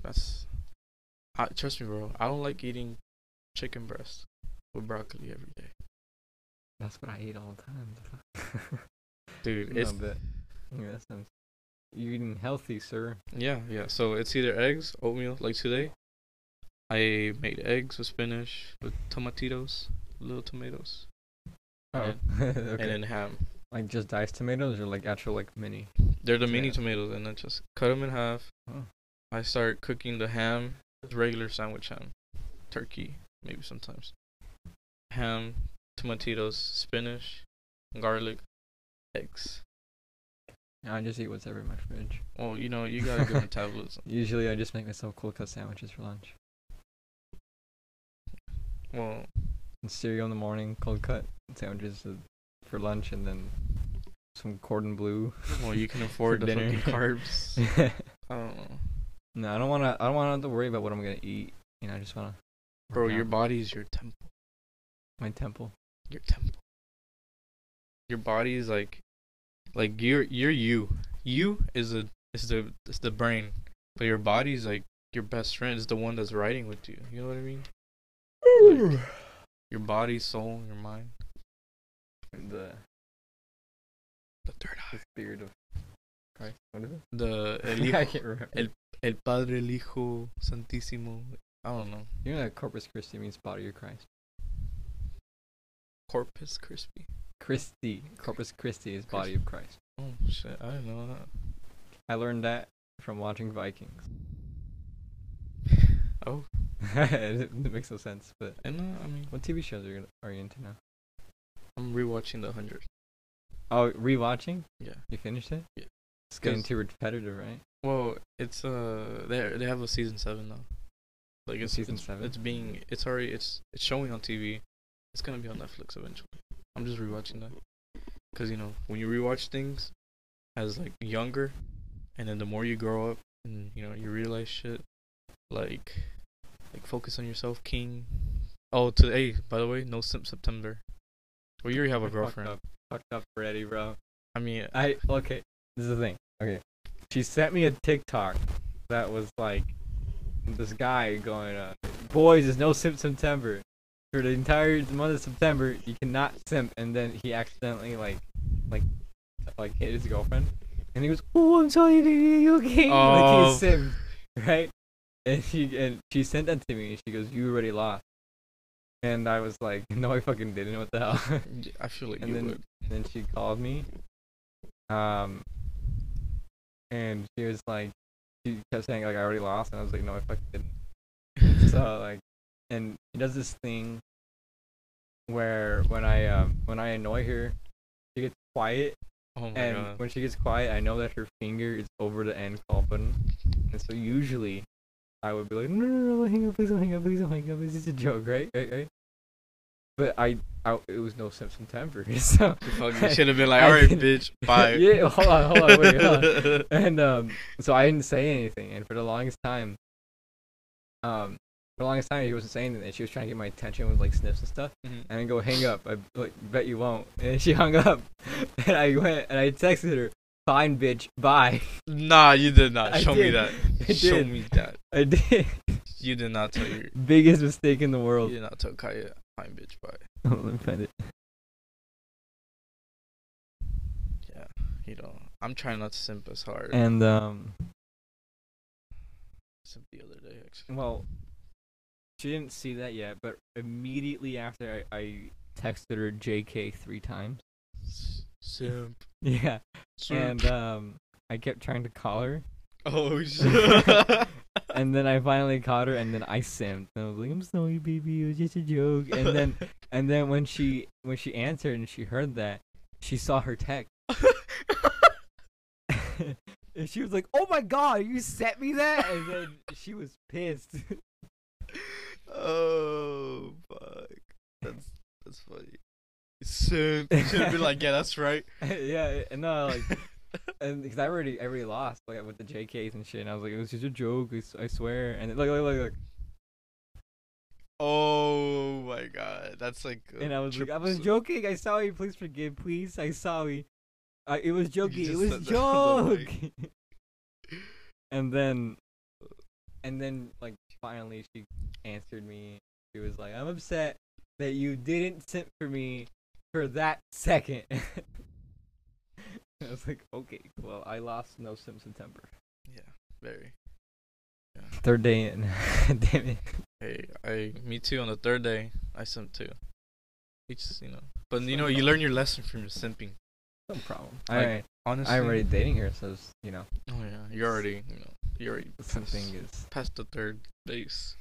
trust me, bro. I don't like eating chicken breast with broccoli every day. That's what I eat all the time. Dude, No, it's but yeah, that sounds. You're eating healthy, sir. yeah. So it's either eggs, oatmeal. Like today, I made eggs with spinach, with tomatitos, little tomatoes, Oh, and okay. then ham. Like just diced tomatoes or like actual like mini? They're the mini Tomatoes. tomatoes, and then just cut them in half. Oh. I start cooking the ham, regular sandwich ham, turkey, maybe sometimes. Ham, tomatoes, spinach, garlic, eggs. I just eat what's ever in my fridge. Well, you know, you got a good metabolism. Usually, I just make myself cold cut sandwiches for lunch. Well, And cereal in the morning, cold cut sandwiches for lunch, and then some cordon bleu. you can afford the dinner. fucking carbs. I don't know. No, I don't want to have to worry about what I'm gonna eat. I just wanna. Bro, work your out. body's your temple. My temple. Your temple. Your body is like you're you. You is the brain, but your body's like your best friend. Is the one that's riding with you. You know what I mean? Like, your body, soul, your mind. The The third eye. spirit of Christ. What is it? The I can't remember. El Padre, el Hijo, Santísimo. I don't know. You know that Corpus Christi means body of Christ. Corpus Crispy. Corpus Christi is body of Christ. Oh shit! I didn't know that. I learned that from watching Vikings. Oh. It makes no sense, but I know. I mean, what TV shows are you into now? I'm rewatching The 100. Oh, rewatching? Yeah. You finished it? Yeah. It's getting too repetitive, right? Well, it's they have a season 7 now. Like it's season 7. It's showing on TV. It's gonna be on Netflix eventually. I'm just rewatching that, cause you know when you rewatch things as like younger, and then the more you grow up and you know you realize shit, like focus on yourself, King. Oh, hey, by the way, no Simp September. Well, you already have a girlfriend. Fucked up Freddy, bro. I mean, okay. This is the thing. Okay, she sent me a TikTok that was like this guy going, "Boys, there's no Simp September. For the entire month of September, you cannot simp." And then he accidentally like hit his girlfriend, and he goes, "Oh, I'm sorry, you okay?" Like he's simp, right? And she sent that to me. And she goes, "You already lost." And I was like, "No, I fucking didn't. What the hell?" I feel like and you then, would. And then she called me, and she was like, she kept saying like I already lost, and I was like, "No, I fucking didn't." So like, and he does this thing where when I annoy her, she gets quiet. Oh my And god. when she gets quiet, I know that her finger is over the end call button, and so usually I would be like, no, hang up, please don't hang up, please don't hang up. It's just a joke, right? But it was no Simp September, so You should have been like, alright, bitch, bye. Yeah, hold on, wait. And so I didn't say anything, and for the longest time, he wasn't saying anything. She was trying to get my attention with like sniffs and stuff, and I go, hang up. I like, bet you won't. And she hung up, and I went and I texted her, fine, bitch, bye. Nah, you did not. I Show did. me that. I Show did. me that. I did. You did not tell your. Biggest mistake in the You world. did not tell Kaya, fine, bitch, bye. Let me find it. Yeah, you know, I'm trying not to simp as hard. And Simp the other day, actually. well, she didn't see that yet, but immediately after I texted her JK 3 times. Simp. Yeah. Simp. And I kept trying to call her. Oh shit. And then I finally caught her, and then I simped. And I was like, "I'm sorry, baby. It was just a joke." And then when she answered and she heard that, she saw her text. And she was like, "Oh my god, you sent me that?" And then she was pissed. Oh fuck. That's funny. Simp. You should have been like, yeah, that's right. Yeah, and no, like, and because I already lost like with the JKs and shit, and I was like, it was just a joke, I swear. And look. Oh my god, that's like. And I was like, I was joking. I sorry. Please forgive. Please, I sorry. It was joking. It was joke. And then like finally she answered me. She was like, "I'm upset that you didn't simp for me for that second." I was like, okay, well, I lost no Simp September. Yeah, very. Yeah. 3rd day in. Damn it. Hey, me too. On the 3rd day, I simped too. It's but you learn your lesson from your simping. No problem. Like, honestly, I'm already dating her, so it's, Oh yeah, you're already something is past the 3rd base.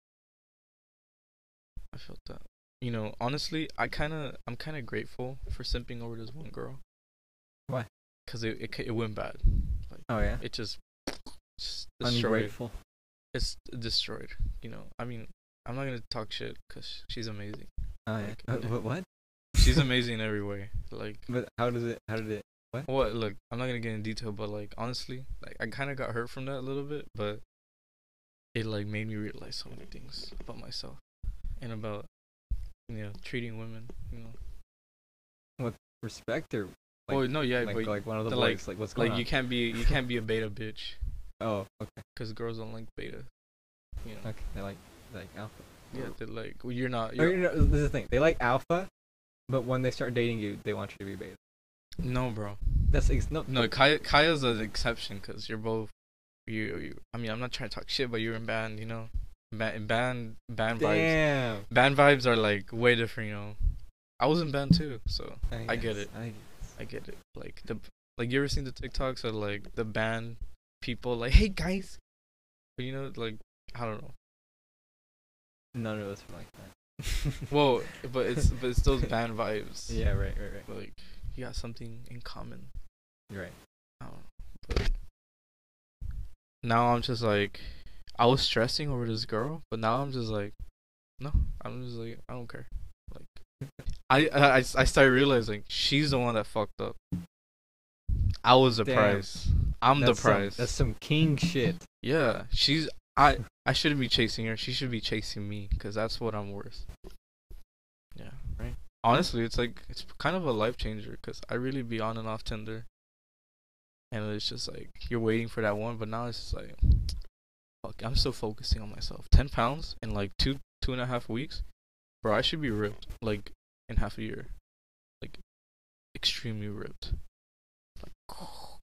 I felt that. Honestly, I'm kind of grateful for simping over this one girl. Why? Cause it went bad. Like, oh yeah. It just destroyed. Ungrateful. It's destroyed. I mean, I'm not gonna talk shit because she's amazing. Oh yeah. What? She's amazing in every way. Like. But how did it? What? What? Look, I'm not gonna get in detail, but like honestly, like I kind of got hurt from that a little bit, but it like made me realize so many things about myself and about treating women. What, respect or? Like, oh no, yeah, like, but like one of the boys, like what's going on? You can't be a beta bitch. Oh, okay. Because girls don't like beta. Okay, they like alpha. Yeah, they're like, well, you're not. This is the thing. They like alpha, but when they start dating you, they want you to be beta. No, bro. That's no. Kaya's an exception because you're both I mean, I'm not trying to talk shit, but you're in band, you know. Band vibes. Damn. Band vibes are like way different, you know. I was in band too, so I get guess, it. I get it. Like you ever seen the TikToks of like the band people like, hey guys, but you know, like I don't know. None of us were like that. Well, but it's those band vibes. Yeah, right. Like you got something in common. You're right. I don't know. But now I'm just like, I was stressing over this girl, but now I'm just like, no, I'm just like, I don't care. Like, I started realizing she's the one that fucked up. I was the prize. I'm the prize. That's some king shit. Yeah, I shouldn't be chasing her. She should be chasing me, cause that's what I'm worth. Yeah, right. Honestly, it's kind of a life changer, cause I really be on and off Tinder, and it's just like you're waiting for that one, but now it's just like, fuck, I'm still focusing on myself. 10 pounds in like 2.5 weeks, bro. I should be ripped like in half a year, like extremely ripped. Like,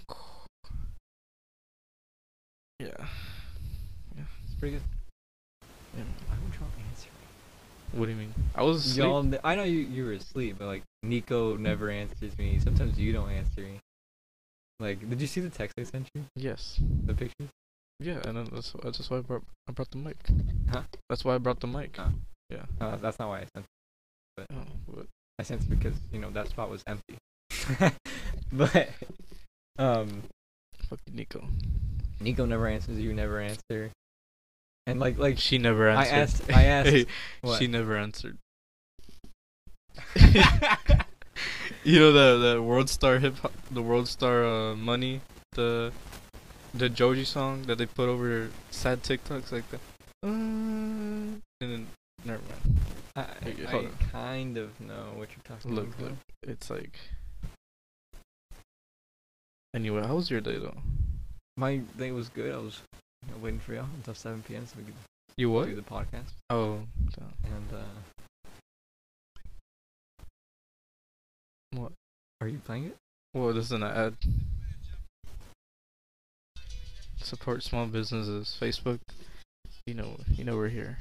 yeah. It's pretty good. Yeah. Why would y'all answer me? What do you mean? I was asleep. I know you were asleep, but like Nico never answers me. Sometimes you don't answer me. Like, did you see the text I sent you? Yes. The pictures? Yeah, and then that's why I brought the mic. Huh? That's why I brought the mic. Oh. Yeah. That's not why I sent it. But but I sent it because, that spot was empty. But, fuck you, Nico. Nico never answers, you never answer. And like She never answered. I asked Hey, what? she never answered. You know the World Star the World Star Money, the Joji song that they put over sad TikToks like that. And then never mind. I hold on. kind of know what you're talking Look, about. it's like. Anyway, how was your day though? My day was good. I was waiting for y'all until 7 p.m. so we could You what? do the podcast. Oh. And What? Are you playing it? Well, this is an ad. Support small businesses. Facebook. You know we're here.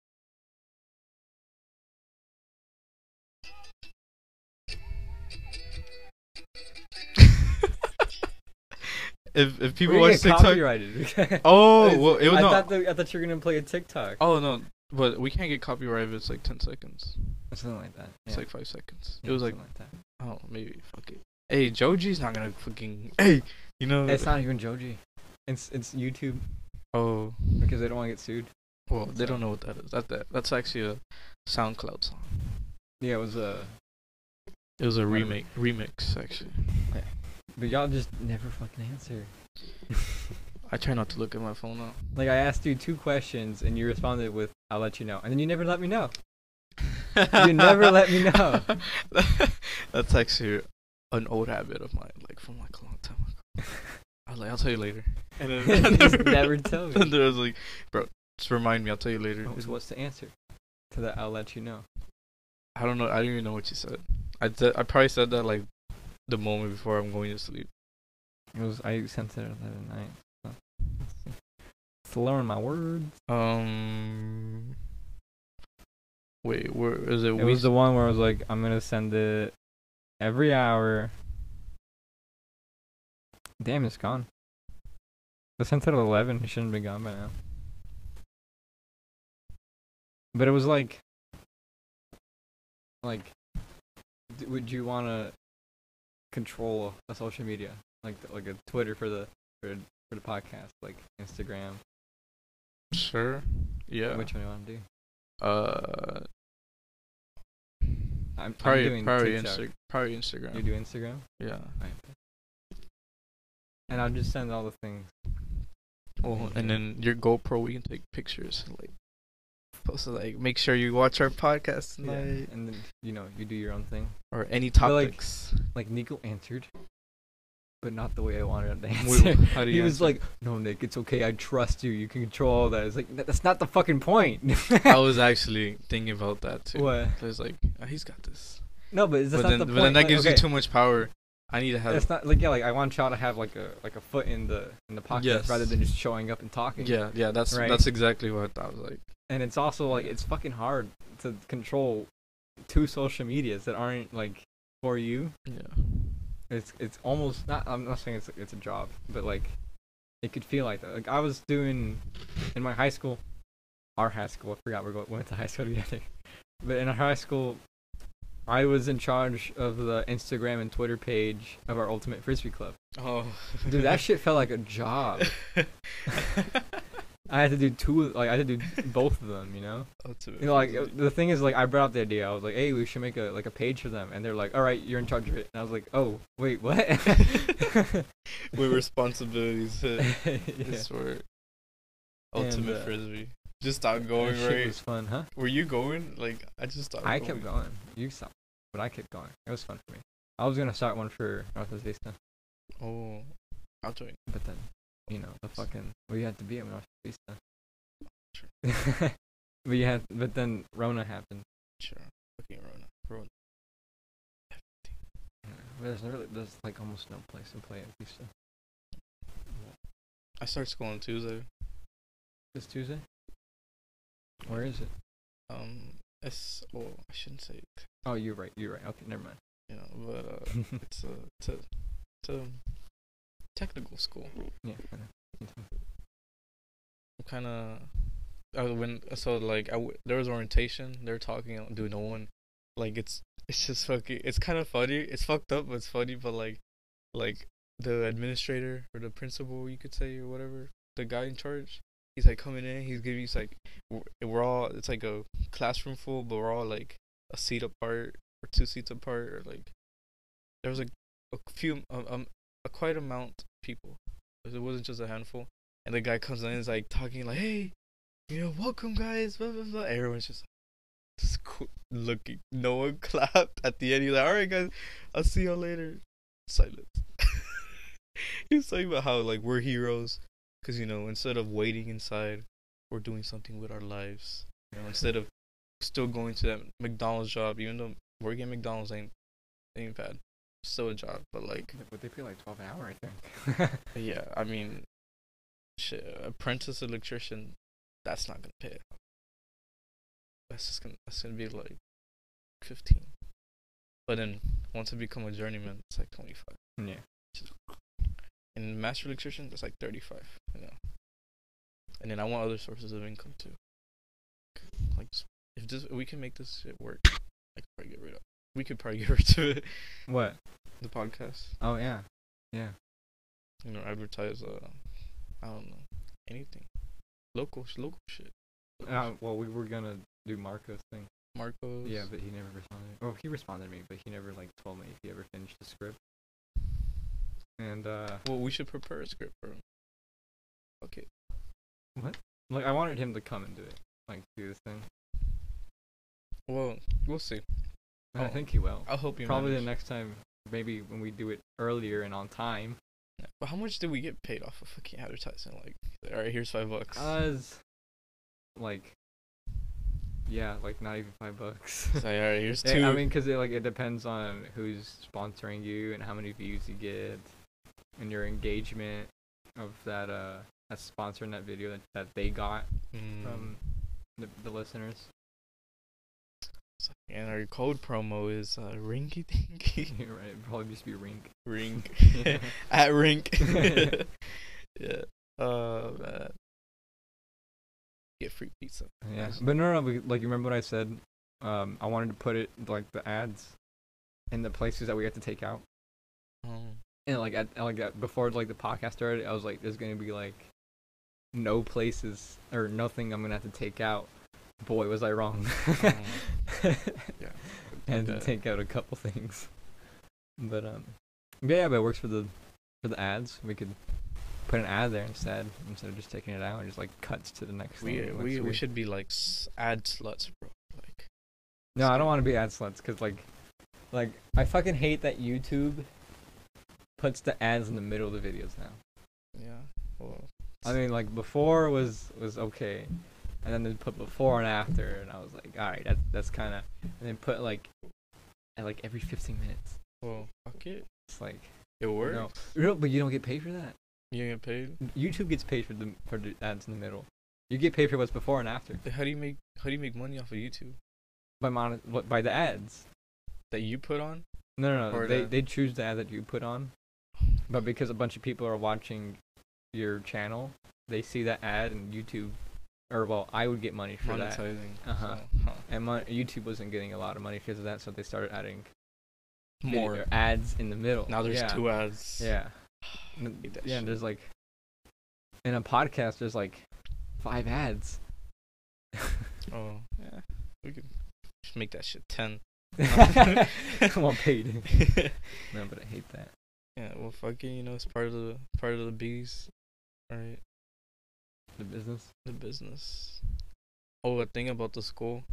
If people watch TikTok, copyrighted. oh well, it was I thought you were gonna play a TikTok. Oh no, but we can't get copyrighted if it's like 10 seconds. Something like that. It's like 5 seconds. Yeah, it was like that. Oh, maybe fuck it. Hey, Joji's not gonna fucking. Hey, you know. It's not even Joji. It's YouTube. Oh. Because they don't want to get sued. Well, they don't know what that is. That's actually a SoundCloud song. Yeah, it was a. It was a remix actually. Yeah. But y'all just never fucking answer. I try not to look at my phone now. Like, I asked you 2 questions and you responded with, "I'll let you know," and then you never let me know. You never let me know. That's actually an old habit of mine, like from like a long time ago. I'll tell you later. And then you just never tell me. And then I was like, bro, just remind me. I'll tell you later. What's the answer to that? I'll let you know. I don't know. I don't even know what you said. I probably said that like the moment before I'm going to sleep. I sent it at 11 night. So. Slurring my words. Wait, where is it? It was the one where I was like, I'm gonna send it every hour. Damn, it's gone. I sent it at 11. It shouldn't be gone by now. But it was like, would you want to control a social media like a Twitter for the podcast, like Instagram? Sure. Yeah. Which one do you want to do? I'm doing TikTok. Probably Instagram. You do Instagram? Yeah. Right. And I'll just send all the things. Oh, and then your GoPro, we can take pictures. Like, supposed to like make sure you watch our podcast tonight. Yeah. And then you do your own thing. Or any topics. Like Nico answered, but not the way I wanted him to answer. How do you he answer? was like, "No, Nick, it's okay. I trust you. You can control all that." It's like that's not the fucking point. I was actually thinking about that too. What? I was like, oh, he's got this. No, but that's not the point. But then that gives you too much power. I need to have. It's not like like I want y'all to have like a foot in the podcast Yes. rather than just showing up and talking. Yeah. That's Right. that's exactly what I was like. And it's also like it's fucking hard to control 2 social medias that aren't like for you. Yeah. It's almost not. I'm not saying it's a job, but like it could feel like that. Like I was doing in my high school, our high school. I forgot we went to high school together, but in our high school, I was in charge of the Instagram and Twitter page of our Ultimate Frisbee Club. Oh. Dude, that shit felt like a job. I had to do 2. Like I had to do both of them. You know. Ultimate You know, like Frisbee. the thing is, like I brought up the idea. I was like, "Hey, we should make a page for them," and they're like, "All right, you're in charge of it." And I was like, "Oh, wait, what?" With responsibilities hit. Yeah. It's for And, Ultimate Frisbee. Just stop That going, shit right? was fun, huh? Were you going? Like, I just stopped. I kept going. You stopped, but I kept going. It was fun for me. I was gonna start one for Northwest Vista, Oh, I'll join. but then, you know, the fucking we had to be at Northwest Vista. Sure. But then Rona happened. Sure. Fucking Rona. Yeah, there's like almost no place to play at Vista. I start school on Tuesday. This Tuesday. Where is it? I shouldn't say, Oh, you're right. You're right. Okay, never mind. you know, but it's a technical school. Yeah. I know. Kind of. There was orientation. They're talking. Dude, no one. Like it's just fucking. It's kind of funny. It's fucked up, but it's funny. But like the administrator or the principal, you could say, or whatever, the guy in charge. He's like coming in. He's like, we're all. It's like a classroom full, but we're all like a seat apart or 2 seats apart, or like there was a few a quite amount of people. It wasn't just a handful. And the guy comes in and is like talking like, hey, welcome guys, blah blah blah. Everyone's just looking. No one clapped. At the end, he's like, all right guys, I'll see y'all later. Silence. He was talking about how like we're heroes, cause instead of waiting inside, we're doing something with our lives. Instead of still going to that McDonald's job, even though working at McDonald's ain't bad, still a job. But like, But they pay like 12 an hour, I think. yeah, I mean, shit, apprentice electrician, that's not gonna pay. That's gonna be like 15. But then once I become a journeyman, it's like 25. Yeah. And master electrician, that's like 35. And then I want other sources of income too. Like, if we can make this shit work, we could probably get rid of it. What? The podcast. Oh yeah. Yeah. Advertise. I don't know, anything. Local shit. Well, we were gonna do Marco's thing. Marcos. Yeah, but he never responded. Well, he responded to me, but he never like told me if he ever finished the script. And Well, we should prepare a script for him. Okay. like I wanted him to come and do it, like do this thing. Well, we'll see. And I Oh. think he will. I'll help you. Probably the manage. next time, maybe when we do it earlier and on time. Yeah. But how much did we get paid off of fucking advertising? Like, all right, here's $5. Us, like, yeah, like not even $5. It's like, all right, here's Yeah, two. I mean, cause it depends on who's sponsoring you and how many views you get, and your engagement of that that's sponsoring that video that they got from the listeners. And our code promo is Rinky Dinky. You're right. It'd probably just be Rink. Rink. Yeah. At Rink. Yeah. Man. Get free pizza. Yeah, Nice. but no, like you remember what I said? I wanted to put it like the ads in the places that we have to take out. And like before like the podcast started, I was like, there's gonna be like no places or nothing I'm gonna have to take out. Boy, was I wrong. Yeah. And to take out a couple things. But yeah, but it works for the ads. We could put an ad there instead of just taking it out and just like cuts to the next thing. We should be like ad sluts, bro. Like, No, I don't want to be ad sluts because like I fucking hate that YouTube puts the ads in the middle of the videos now. yeah. Well, I mean, like before was okay, and then they put before and after, and I was like, all right, that's kind of, and then put like at like every 15 minutes. well, fuck it. It's like It works. no, but you don't get paid for that. You get paid. YouTube gets paid for the ads in the middle. You get paid for what's before and after. How do you make money off of YouTube By the ads. that you put on? No. Or They choose the ad that you put on, but because a bunch of people are watching your channel, they see that ad and YouTube, or well, I would get money for that. Monetizing. Uh-huh. So, And YouTube wasn't getting a lot of money because of that, so they started adding More. ads in the middle. Now there's yeah. 2 ads. Yeah. Hate that Yeah, shit. and there's like in a podcast there's like 5 ads. Oh yeah. We could just make that shit 10. Come on, paid. No, but I hate that. Yeah. Well, fucking, it's part of the bees, right? The business. The business. Oh, a thing about the school.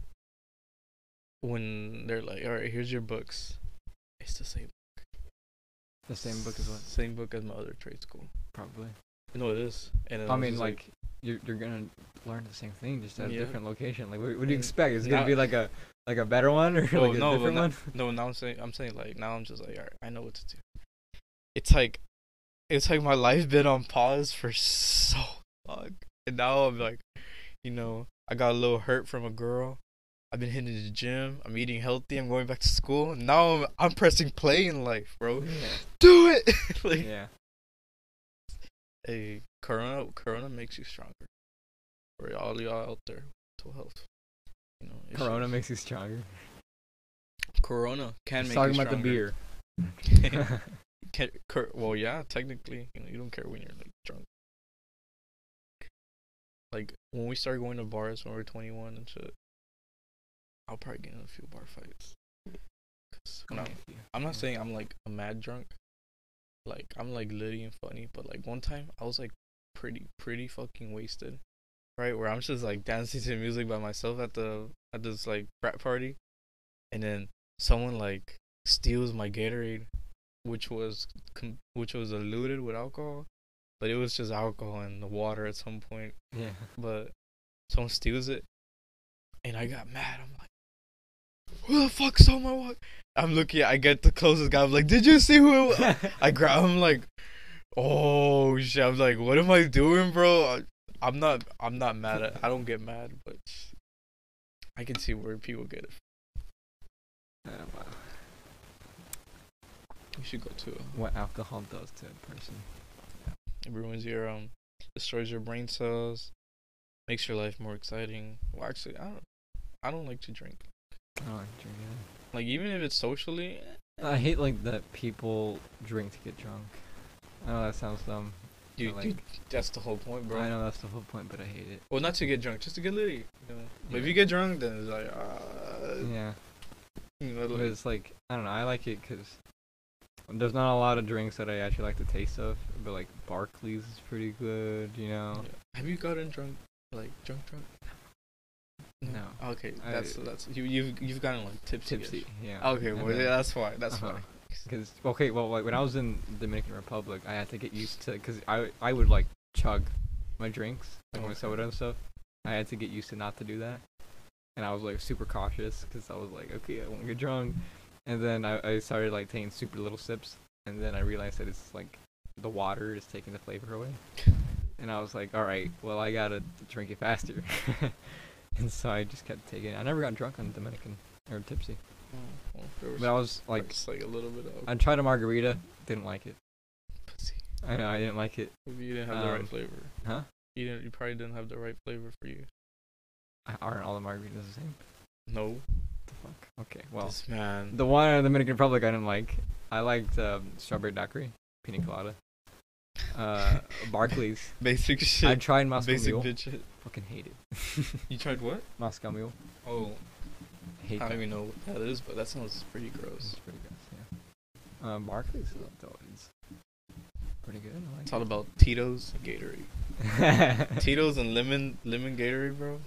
When they're like, all right, here's your books. It's the same. The same book as what? Same book as my other trade school. Probably. No, it is. And I mean, like you're gonna learn the same thing just at a Yeah. different location. Like, what do you And expect? It's gonna now- be like a better one or Oh, like a no, different but one? no. Now I'm saying like now I'm just like, all right, I know what to do. It's like my life been on pause for so long, and now I'm like, I got a little hurt from a girl. I've been hitting the gym. I'm eating healthy. I'm going back to school. And now I'm pressing play in life, bro. Yeah. Do it. Like, Yeah. hey, Corona makes you stronger. For all y'all out there, mental health. It Corona should- makes you stronger. Corona can He's make talking you about stronger. the beer. Well, yeah, technically, you don't care when you're like drunk. Like when we start going to bars when we're 21 and shit, I'll probably get in a few bar fights. Cause I'm not saying I'm like a mad drunk. Like I'm like litty and funny, but like one time I was like pretty fucking wasted, right? Where I'm just like dancing to music by myself at this like frat party, and then someone like steals my Gatorade, which was diluted with alcohol, but it was just alcohol and the water at some point. Yeah. But someone steals it, and I got mad. I'm like, who the fuck stole my water? I'm looking. I get the closest guy. I'm like, did you see who? I grab him. Like, oh shit. I'm like, what am I doing, bro? I'm not mad at. I don't get mad, but I can see where people get it. Wow. You should go to. What alcohol does to a person. It ruins your destroys your brain cells, makes your life more exciting. Well, actually, I don't like to drink. I don't like drinking. Like even if it's socially. I hate like that people drink to get drunk. I know that sounds dumb. Dude, like, that's the whole point, bro. I know that's the whole point, but I hate it. Well, not to get drunk, just to get litty. But if Yeah. you get drunk, then it's like, Yeah. But like, it's like, I don't know, I like it because there's not a lot of drinks that I actually like the taste of, but like Barclays is pretty good, you know? yeah. Have you gotten drunk, like drunk? No. Okay, that's you've gotten like tipsy. Tipsy, yeah. Okay, well yeah, that's why. That's Uh-huh. why. Because, okay, well, like when I was in Dominican Republic, I had to get used to, because I would like chug my drinks, like my Okay. soda and stuff. I had to get used to not to do that. And I was like super cautious because I was like, okay, I won't get drunk. And then I started like taking super little sips. And then I realized that it's like the water is taking the flavor away. And I was like, all right, well, I gotta drink it faster. And so I just kept taking it. I never got drunk on Dominican or tipsy. Well, there was But I was like, just, like a little bit of I tried a margarita, didn't like it. pussy. I know, I didn't like it. Maybe you didn't have the right Um, flavor. Huh? You probably didn't have the right flavor for you. Aren't all the margaritas the same? No. What the fuck? Okay, well, This man. the one in the Dominican Republic I didn't like. I liked strawberry daiquiri, pina colada, Barclays. Basic shit. I tried Moscow Basic Mule. bitch shit. Fucking hate it. You tried what? Moscow Mule. Oh, Hate I that. don't even know what that is, but that sounds pretty gross. It's pretty gross, yeah. Barclays though is pretty good. I It's like all about Tito's and Gatorade. it. Tito's and lemon Gatorade, bro.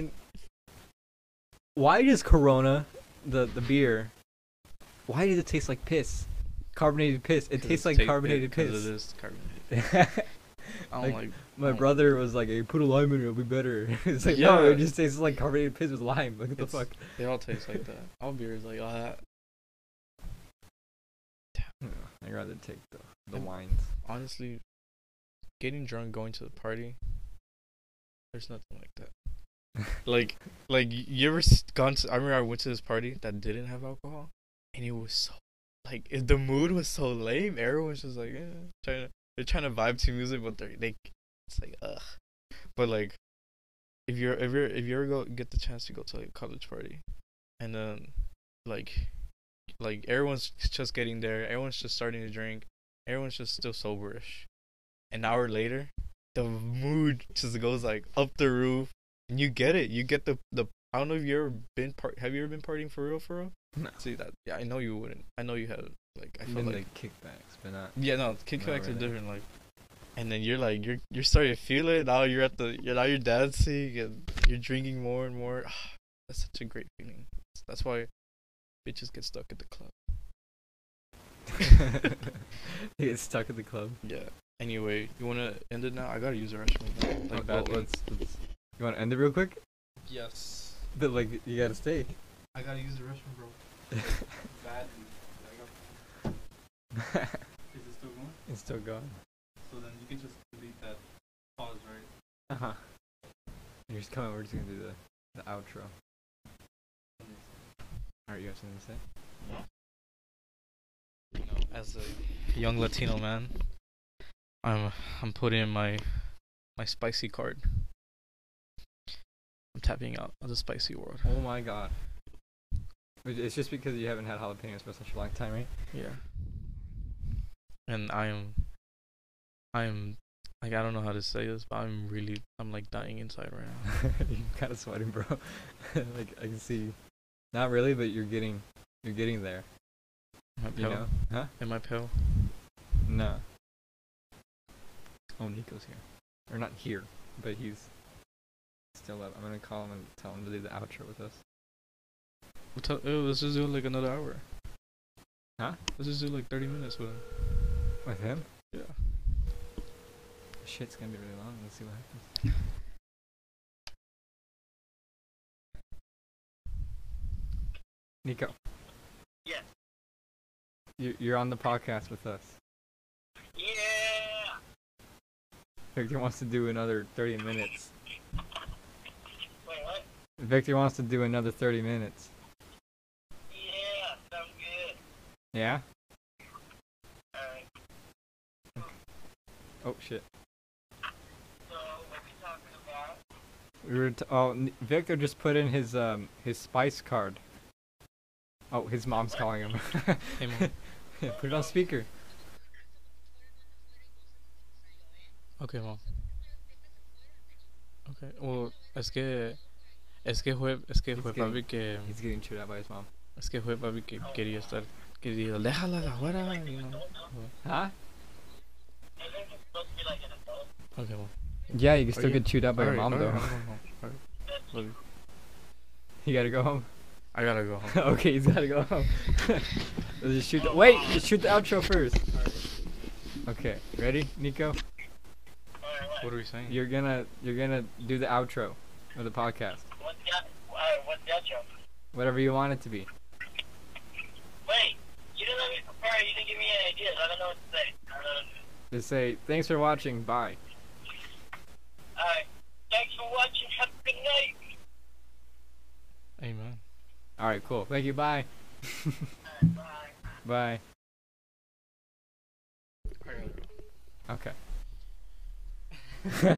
Why does Corona, the beer, why does it taste like piss? Carbonated piss. It tastes like carbonated Because piss. it is carbonated. I don't like. My Oh. brother was like, hey, put a lime in it, it'll be better. It's like, Yeah. no, it just tastes like carbonated piss with lime. Look at the It's- fuck. They all taste like that. All beers like all that. Yeah, I You rather take the And wines. honestly, getting drunk, going to the party, there's nothing like that. like you ever gone to? I remember I went to this party that didn't have alcohol, and it was so the mood was so lame. Everyone's just like they're trying to vibe to music, but it's like ugh. But like if you ever go get the chance to go to like a college party, and then like everyone's just getting there, everyone's just starting to drink, everyone's just still soberish. An hour later, the mood just goes like up the roof, and you get it. You get the. I don't know if you ever been have you ever been partying for real? No. See that? Yeah, I know you wouldn't. I know you have. Like I feel Been like kickbacks, but not. yeah, no, kickbacks are really. different. Like, and then you're like you're starting to feel it. Now you're dancing and you're drinking more and more. That's such a great feeling. That's why bitches get stuck at the club. You get stuck at the club. Yeah. Anyway, you wanna end it now? I gotta use the restroom. Like, let's. You want to end it real quick? yes. But like, you gotta stay. I gotta use the restroom, bro. Badly. Is it still going? It's still going. So then you can just delete that pause, right? Uh huh. You're just coming. We're just gonna do the outro. Alright, you have something to say? You know, as a young Latino man, I'm putting in my spicy card. I'm tapping out of the spicy world. Oh my god. It's just because you haven't had jalapenos for such a long time, right? Yeah. And I'm like, I don't know how to say this, but I'm like dying inside right now. You're kind of sweating, bro. Like I can see. Not really, but you're getting there. Am I You pale? know? Huh? Am I pale? No. Oh, Nico's here. Or not here, but he's still up. I'm gonna call him and tell him to do the outro with us. Let's just do like another hour. Huh? Let's just do like 30 minutes with him. With him? Yeah. Shit's gonna be really long. Let's see what happens. Nico. Yes. You're on the podcast with us. Yeah. Victor wants to do another 30 minutes. Wait, what? Victor wants to do another 30 minutes. Yeah, sounds good. Yeah? Alright. Oh shit. So, what we talking about? We were Victor just put in his spice card. Oh, his mom's calling him. Hey, Mom. Yeah, put it on speaker. Okay, Mom. Okay. Well, es que fue papi que He's getting chewed out by his mom. que quería estar, que dijo, déjala afuera, you know. Huh? Isn't it supposed to be like an adult? Okay, Mom. Yeah, you can Oh, still yeah. get chewed out by your Alright, mom though. alright. Love you. You gotta go home. I gotta go home. Okay, he's gotta go home. Just shoot the outro first. Okay, ready, Nico? Alright, what? What are we saying? You're gonna do the outro of the podcast. What's the outro? Whatever you want it to be. Wait, you didn't let me prepare, you didn't give me any ideas. I don't know what to say. I don't know. Just say thanks for watching. Bye. Alright, thanks for watching. Have a good night. Amen. All right, cool. Thank you. Bye. Alright, bye. Bye. I gotta go. Okay.